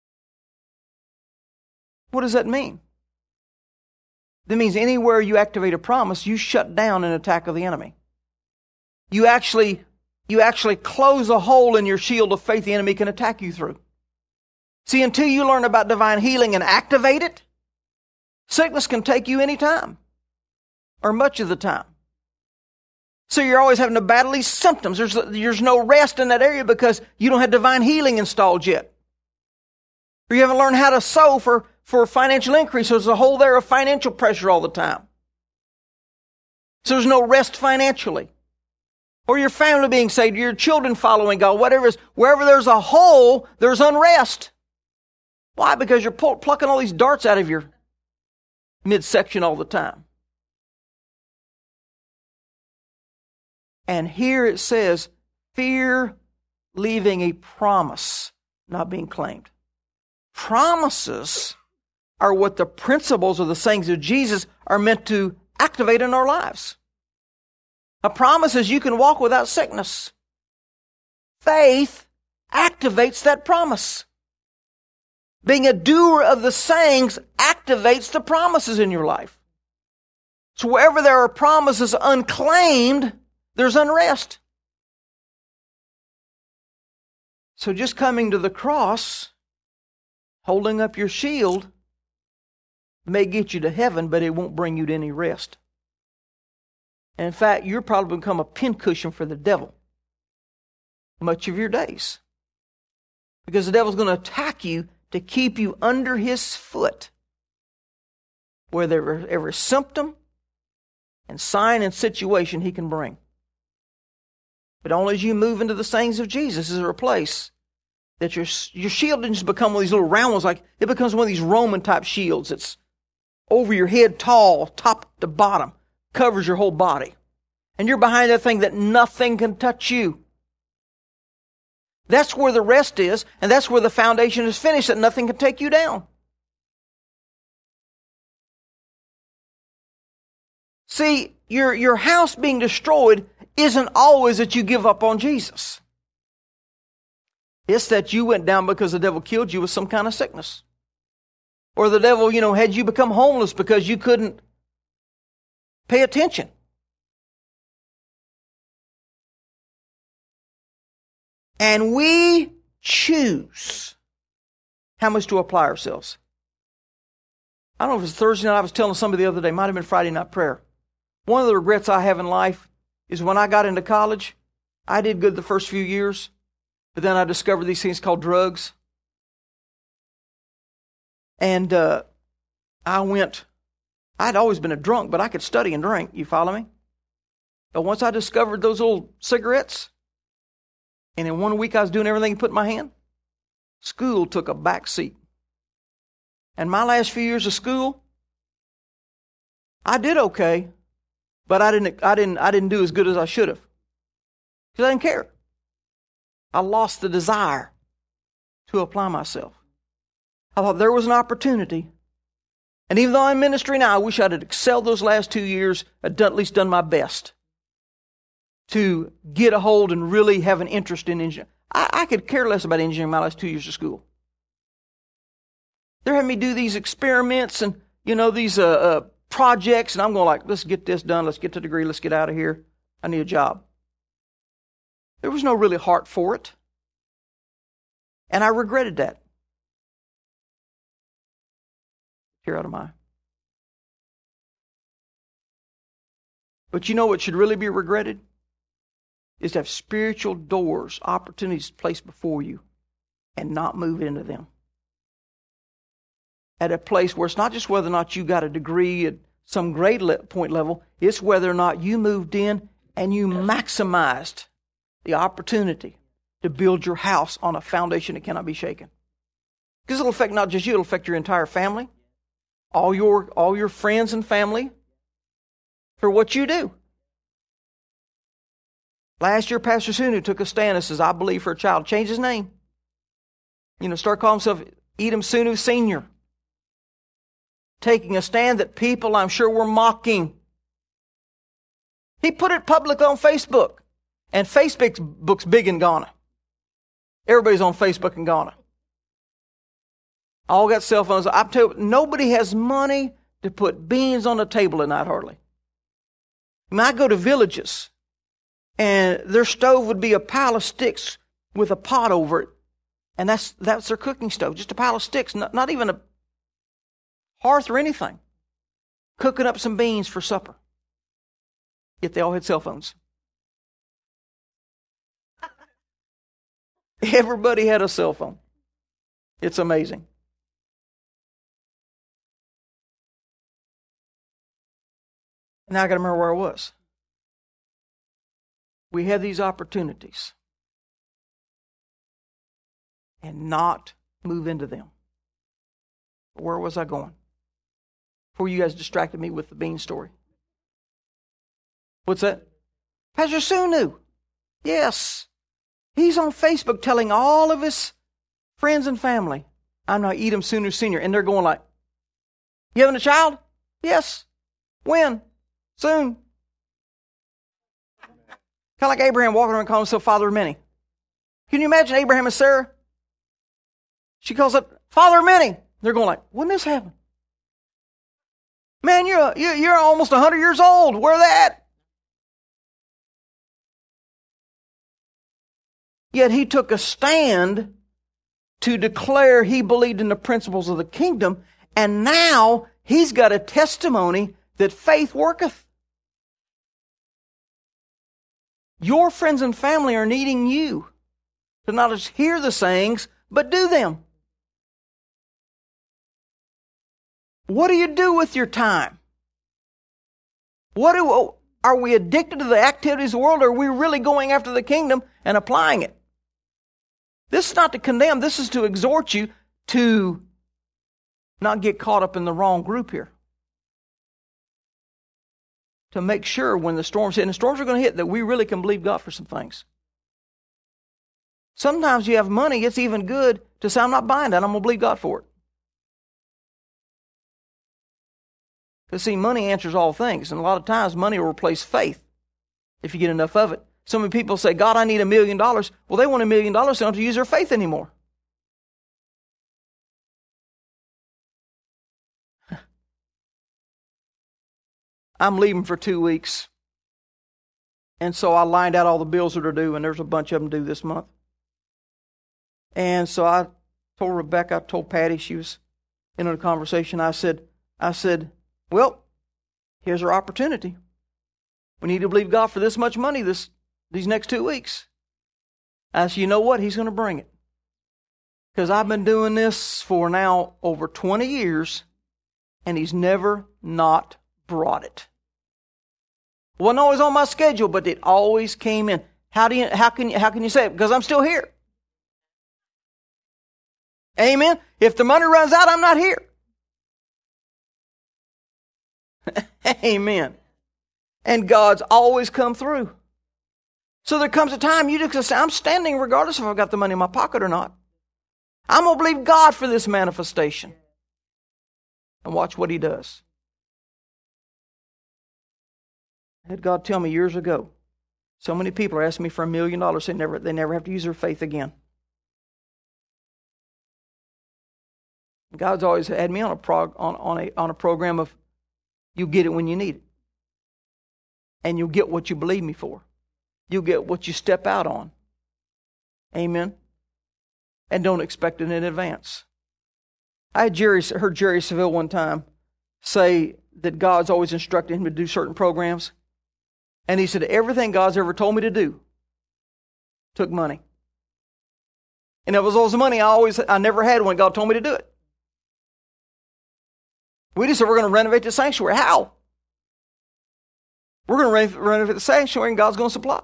What does that mean? That means anywhere you activate a promise, you shut down an attack of the enemy. You actually, you actually close a hole in your shield of faith the enemy can attack you through. See, until you learn about divine healing and activate it, sickness can take you any time, or much of the time. So you're always having to battle these symptoms. There's, there's no rest in that area because you don't have divine healing installed yet. Or you haven't learned how to sow for, for financial increase. So there's a hole there of financial pressure all the time. So there's no rest financially. Or your family being saved, your children following God, whatever it is. Wherever there's a hole, there's unrest. Why? Because you're pull, plucking all these darts out of your midsection all the time. And here it says, fear leaving a promise not being claimed. Promises are what the principles of the sayings of Jesus are meant to activate in our lives. A promise is you can walk without sickness. Faith activates that promise. Being a doer of the sayings activates the promises in your life. So wherever there are promises unclaimed, there's unrest. So just coming to the cross, holding up your shield, may get you to heaven, but it won't bring you to any rest. And in fact, you'll probably become a pincushion for the devil much of your days. Because the devil's going to attack you to keep you under his foot. Where there every symptom and sign and situation he can bring. But only as you move into the sayings of Jesus is there a place that your, your shield doesn't just become one of these little round ones. Like it becomes one of these Roman type shields. It's over your head tall, top to bottom. Covers your whole body. And you're behind that thing that nothing can touch you. That's where the rest is, and that's where the foundation is finished, that nothing can take you down. See, your, your house being destroyed isn't always that you give up on Jesus. It's that you went down because the devil killed you with some kind of sickness. Or the devil, you know, had you become homeless because you couldn't pay attention. And we choose how much to apply ourselves. I don't know if it was Thursday night, I was telling somebody the other day, might have been Friday night prayer. One of the regrets I have in life is when I got into college, I did good the first few years, but then I discovered these things called drugs. And uh, I went, I'd always been a drunk, but I could study and drink. You follow me? But once I discovered those old cigarettes, and in one week I was doing everything he put in my hand, school took a back seat. And my last few years of school, I did okay, but I didn't, I didn't, I didn't do as good as I should have. Because I didn't care. I lost the desire to apply myself. I thought there was an opportunity. And even though I'm in ministry now, I wish I'd have excelled those last two years, I'd done, at least done my best to get a hold and really have an interest in engineering. I, I could care less about engineering my last two years of school. They're having me do these experiments and, you know, these uh, uh, projects, and I'm going like, let's get this done, let's get the degree, let's get out of here. I need a job. There was no really heart for it. And I regretted that. Tear out of my eye. But you know what should really be regretted? Is to have spiritual doors, opportunities placed before you and not move into them. At a place where it's not just whether or not you got a degree at some grade le- point level, it's whether or not you moved in and you maximized the opportunity to build your house on a foundation that cannot be shaken. Because it'll affect not just you, it'll affect your entire family, all your, all your friends and family, for what you do. Last year, Pastor Sunu took a stand and says, I believe for a child. Change his name. You know, start calling himself Edom Sunu Senior. Taking a stand that people, I'm sure, were mocking. He put it public on Facebook. And Facebook's big in Ghana. Everybody's on Facebook in Ghana. All got cell phones. I'm telling you, nobody has money to put beans on the table at night, hardly. I mean, I go to villages, and their stove would be a pile of sticks with a pot over it. And that's that's their cooking stove, just a pile of sticks, not, not even a hearth or anything. Cooking up some beans for supper. Yet they all had cell phones. Everybody had a cell phone. It's amazing. Now I got to remember where I was. We had these opportunities and not move into them. Where was I going? Before you guys distracted me with the bean story. What's that? Pastor Sunu. Yes. He's on Facebook telling all of his friends and family, I'm not Edom Sunu Senior. And they're going like, you having a child? Yes. When? Soon. Kind of like Abraham walking around calling himself father of many. Can you imagine Abraham and Sarah? She calls it father of many. They're going like, when this happen? Man, you're, you're, you're almost one hundred years old. Where that? Yet he took a stand to declare he believed in the principles of the kingdom, and now he's got a testimony that faith worketh. Your friends and family are needing you to not just hear the sayings, but do them. What do you do with your time? What do, are we addicted to the activities of the world, or are we really going after the kingdom and applying it? This is not to condemn. This is to exhort you to not get caught up in the wrong group here. To make sure when the storms hit, and the storms are going to hit, that we really can believe God for some things. Sometimes you have money, it's even good to say, I'm not buying that, I'm going to believe God for it. Because see, money answers all things, and a lot of times money will replace faith if you get enough of it. So many people say, God, I need a million dollars. Well, they want a million dollars, they don't have to use their faith anymore. I'm leaving for two weeks. And so I lined out all the bills that are due, and there's a bunch of them due this month. And so I told Rebecca, I told Patty, she was in a conversation, I said, I said, well, here's our opportunity. We need to believe God for this much money this these next two weeks. I said, you know what? He's going to bring it. Because I've been doing this for now over twenty years, and he's never not brought it. Wasn't always on my schedule, but it always came in. How do you? How can you? How can you say it? Because I'm still here. Amen. If the money runs out, I'm not here. Amen. And God's always come through. So there comes a time you just say, I'm standing regardless if I've got the money in my pocket or not. I'm going to believe God for this manifestation. And watch what He does. I had God tell me years ago, so many people are asking me for a million dollars. They never, they never have to use their faith again. God's always had me on a prog, on, on a on a program of you get it when you need it. And you'll get what you believe me for. You'll get what you step out on. Amen. And don't expect it in advance. I had Jerry, heard Jerry Savelle one time say that God's always instructed him to do certain programs. And he said, everything God's ever told me to do took money. And it was always the money I always, I never had when God told me to do it. We just said, we're going to renovate the sanctuary. How? We're going to renovate the sanctuary and God's going to supply.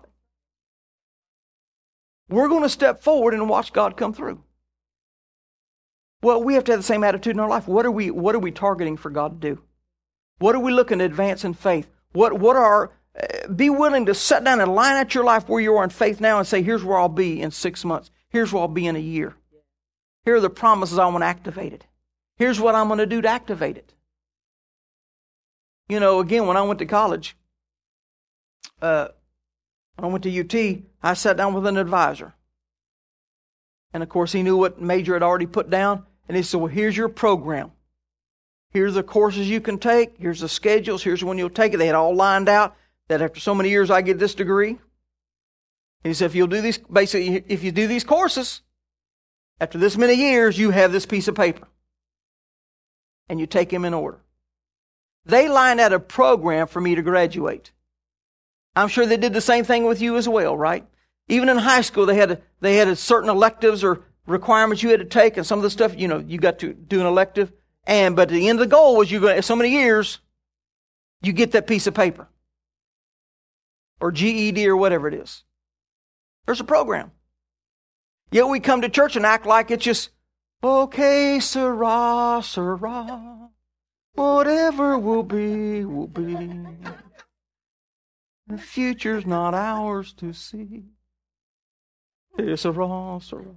We're going to step forward and watch God come through. Well, we have to have the same attitude in our life. What are we, what are we targeting for God to do? What are we looking to advance in faith? What, what are, uh, be willing to sit down and line out your life where you are in faith now and say, here's where I'll be in six months. Here's where I'll be in a year. Here are the promises I want activated. Here's what I'm going to do to activate it. You know, again, when I went to college, uh, when I went to U T, I sat down with an advisor. And of course, he knew what major I'd already put down. And he said, well, here's your program. Here's the courses you can take. Here's the schedules. Here's when you'll take it. They had all lined out that after so many years, I get this degree. And he said, if you'll do these, basically, if you do these courses, after this many years, you have this piece of paper. And you take them in order. They lined out a program for me to graduate. I'm sure they did the same thing with you as well, right? Even in high school, they had a, they had a certain electives or requirements you had to take, and some of the stuff, you know, you got to do an elective. And but the end of the goal was you go so many years, you get that piece of paper or G E D or whatever it is. There's a program. Yet we come to church and act like it's just okay, sirrah, sirrah, whatever will be, will be. The future's not ours to see. It's a raw, sirrah.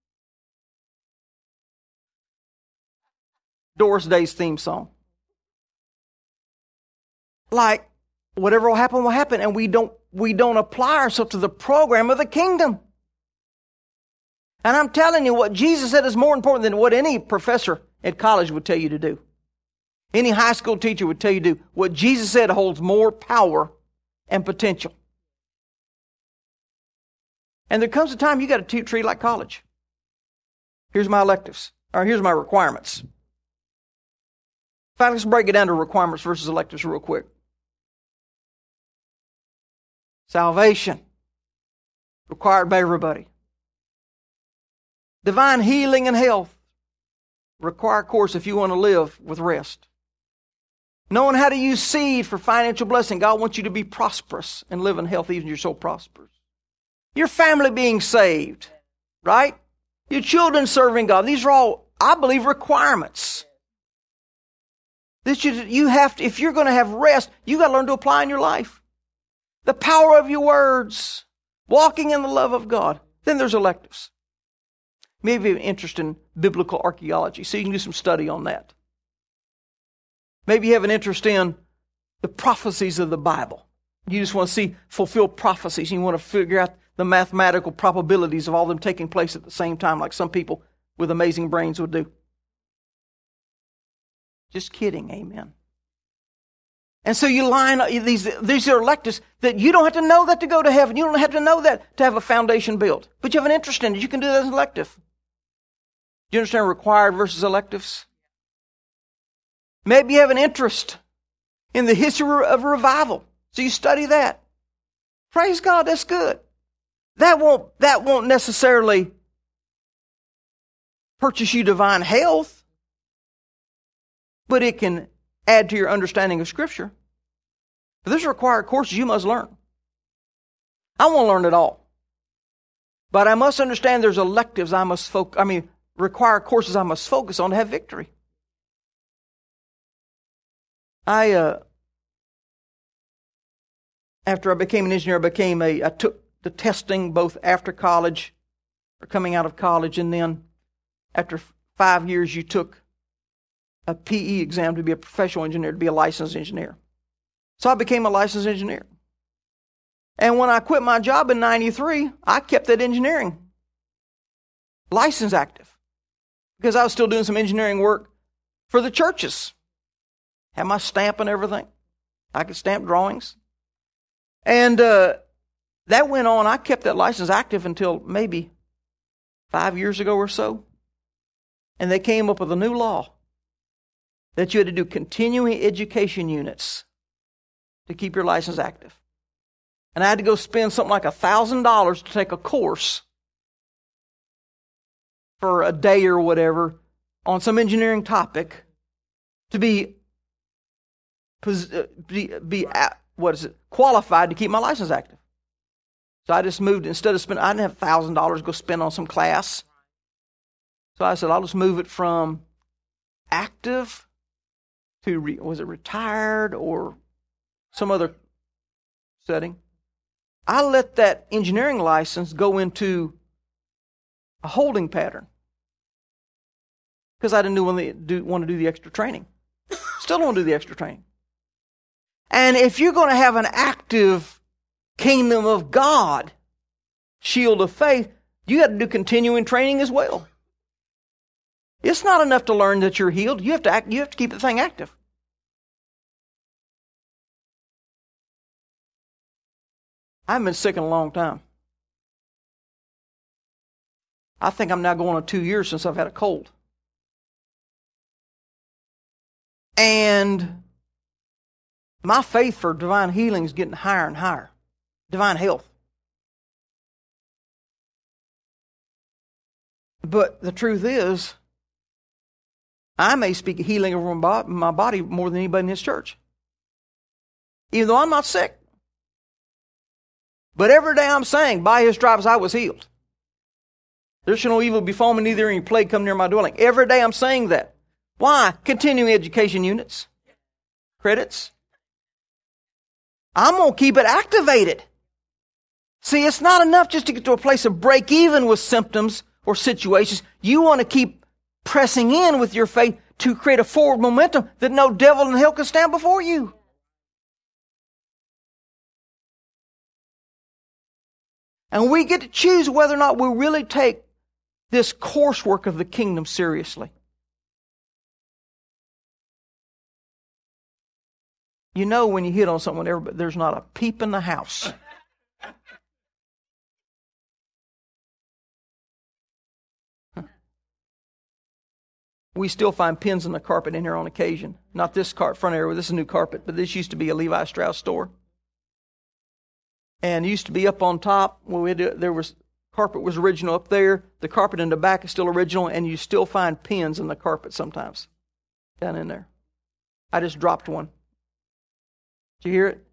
Doris Day's theme song. Like, whatever will happen, will happen, and we don't we don't apply ourselves to the program of the kingdom. And I'm telling you, what Jesus said is more important than what any professor at college would tell you to do. Any high school teacher would tell you to do. What Jesus said holds more power and potential. And there comes a time you got to treat like college. Here's my electives, or here's my requirements. In fact, let's break it down to requirements versus electives real quick. Salvation, required by everybody. Divine healing and health, required course if you want to live with rest. Knowing how to use seed for financial blessing. God wants you to be prosperous and live in health even as your soul prospers. Your family being saved, right? Your children serving God. These are all, I believe, requirements. This you, you have to, if you're going to have rest, you got to learn to apply in your life. The power of your words, walking in the love of God. Then there's electives. Maybe an interest in biblical archaeology, so you can do some study on that. Maybe you have an interest in the prophecies of the Bible. You just want to see fulfilled prophecies. You want to figure out the mathematical probabilities of all them taking place at the same time, like some people with amazing brains would do. Just kidding, amen. And so you line up, these, these are electives that you don't have to know that to go to heaven. You don't have to know that to have a foundation built. But you have an interest in it. You can do that as an elective. Do you understand required versus electives? Maybe you have an interest in the history of revival. So you study that. Praise God, that's good. That won't, that won't necessarily purchase you divine health, but it can add to your understanding of Scripture. But there's required courses you must learn. I won't learn it all. But I must understand there's electives I must focus, I mean, required courses I must focus on to have victory. I, uh, after I became an engineer, I became a, I took the testing both after college or coming out of college, and then after five years you took a P E exam to be a professional engineer, to be a licensed engineer. So I became a licensed engineer. And when I quit my job in ninety-three, I kept that engineering license active because I was still doing some engineering work for the churches. Had my stamp and everything. I could stamp drawings. And uh, that went on. I kept that license active until maybe five years ago or so. And they came up with a new law that you had to do continuing education units to keep your license active. And I had to go spend something like one thousand dollars to take a course for a day or whatever on some engineering topic to be, be, be what is it, qualified to keep my license active. So I just moved, instead of spending, I didn't have one thousand dollars to go spend on some class. So I said, I'll just move it from active to, re, was it retired or some other setting? I let that engineering license go into a holding pattern because I didn't want to do, want to do the extra training. Still don't want to do the extra training. And if you're going to have an active kingdom of God shield of faith, you got to do continuing training as well. It's not enough to learn that you're healed. You have to act, you have to keep the thing active. I haven't been sick in a long time. I think I'm now going on two years since I've had a cold. And my faith for divine healing is getting higher and higher. Divine health. But the truth is, I may speak healing over my body more than anybody in this church. Even though I'm not sick. But every day I'm saying, by His stripes I was healed. There shall no evil befall me, neither any plague come near my dwelling. Every day I'm saying that. Why? Continuing education units. Credits. I'm going to keep it activated. See, it's not enough just to get to a place of break even with symptoms or situations. You want to keep pressing in with your faith to create a forward momentum that no devil in hell can stand before you. And we get to choose whether or not we really take this coursework of the kingdom seriously. You know when you hit on someone, everybody, there's not a peep in the house. We still find pins in the carpet in here on occasion. Not this car, front area, this is new carpet, but this used to be a Levi Strauss store. And it used to be up on top. Well, we had, there was carpet was original up there. The carpet in the back is still original, and you still find pins in the carpet sometimes down in there. I just dropped one. Did you hear it?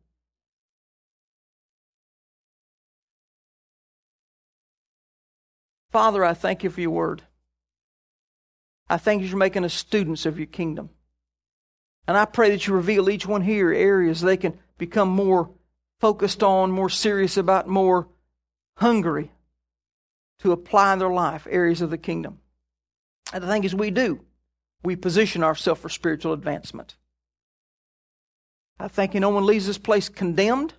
Father, I thank you for your word. I thank you for making us students of your kingdom. And I pray that you reveal each one here areas they can become more focused on, more serious about, more hungry to apply in their life, areas of the kingdom. And the thing is, we do. We position ourselves for spiritual advancement. I thank you no one leaves this place condemned,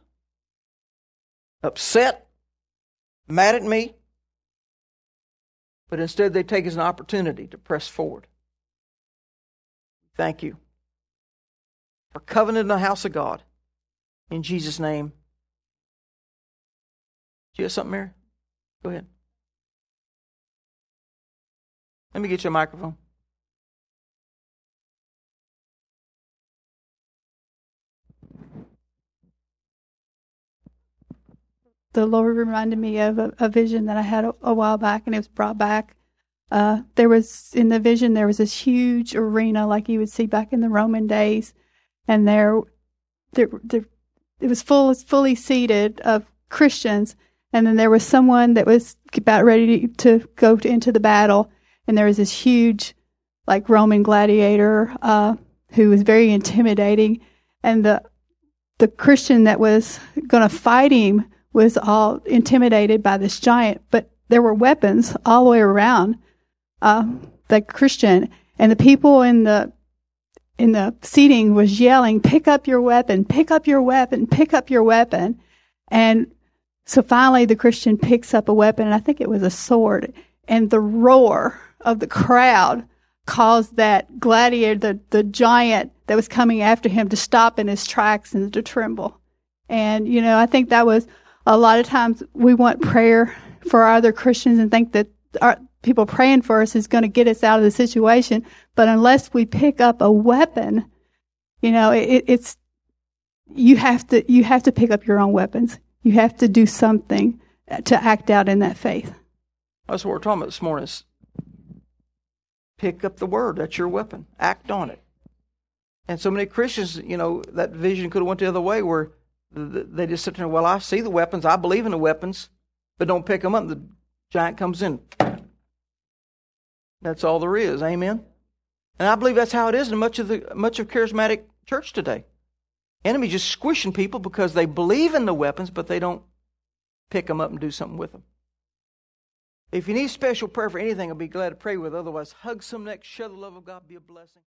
upset, mad at me, but instead they take it as an opportunity to press forward. Thank you for covenant in the house of God. In Jesus' name. Do you have something, Mary? Go ahead. Let me get you a microphone. the Lord reminded me of a, a vision that I had a, a while back, and it was brought back. Uh, there was, in the vision, there was this huge arena like you would see back in the Roman days, and there, there, there it was full, fully seated of Christians, and then there was someone that was about ready to, to go to, into the battle, and there was this huge, like, Roman gladiator uh, who was very intimidating, and the the Christian that was going to fight him was all intimidated by this giant, but there were weapons all the way around uh, the Christian, and the people in the in the seating was yelling, "Pick up your weapon! Pick up your weapon! Pick up your weapon!" And so finally, the Christian picks up a weapon, and I think it was a sword, and the roar of the crowd caused that gladiator, the, the giant that was coming after him, to stop in his tracks and to tremble. And, you know, I think that was a lot of times we want prayer for our other Christians and think that our people praying for us is going to get us out of the situation. But unless we pick up a weapon, you know, it, it's, you have to, you have to pick up your own weapons. You have to do something to act out in that faith. That's what we're talking about this morning. Is pick up the word. That's your weapon. Act on it. And so many Christians, you know, that vision could have went the other way, where they just sit there, well, I see the weapons, I believe in the weapons, but don't pick them up. The giant comes in. That's all there is. Amen. And I believe that's how it is in much of the much of charismatic church today. Enemy just squishing people because they believe in the weapons, but they don't pick them up and do something with them. If you need special prayer for anything, I'll be glad to pray with. Otherwise, hug some next, share the love of God, be a blessing.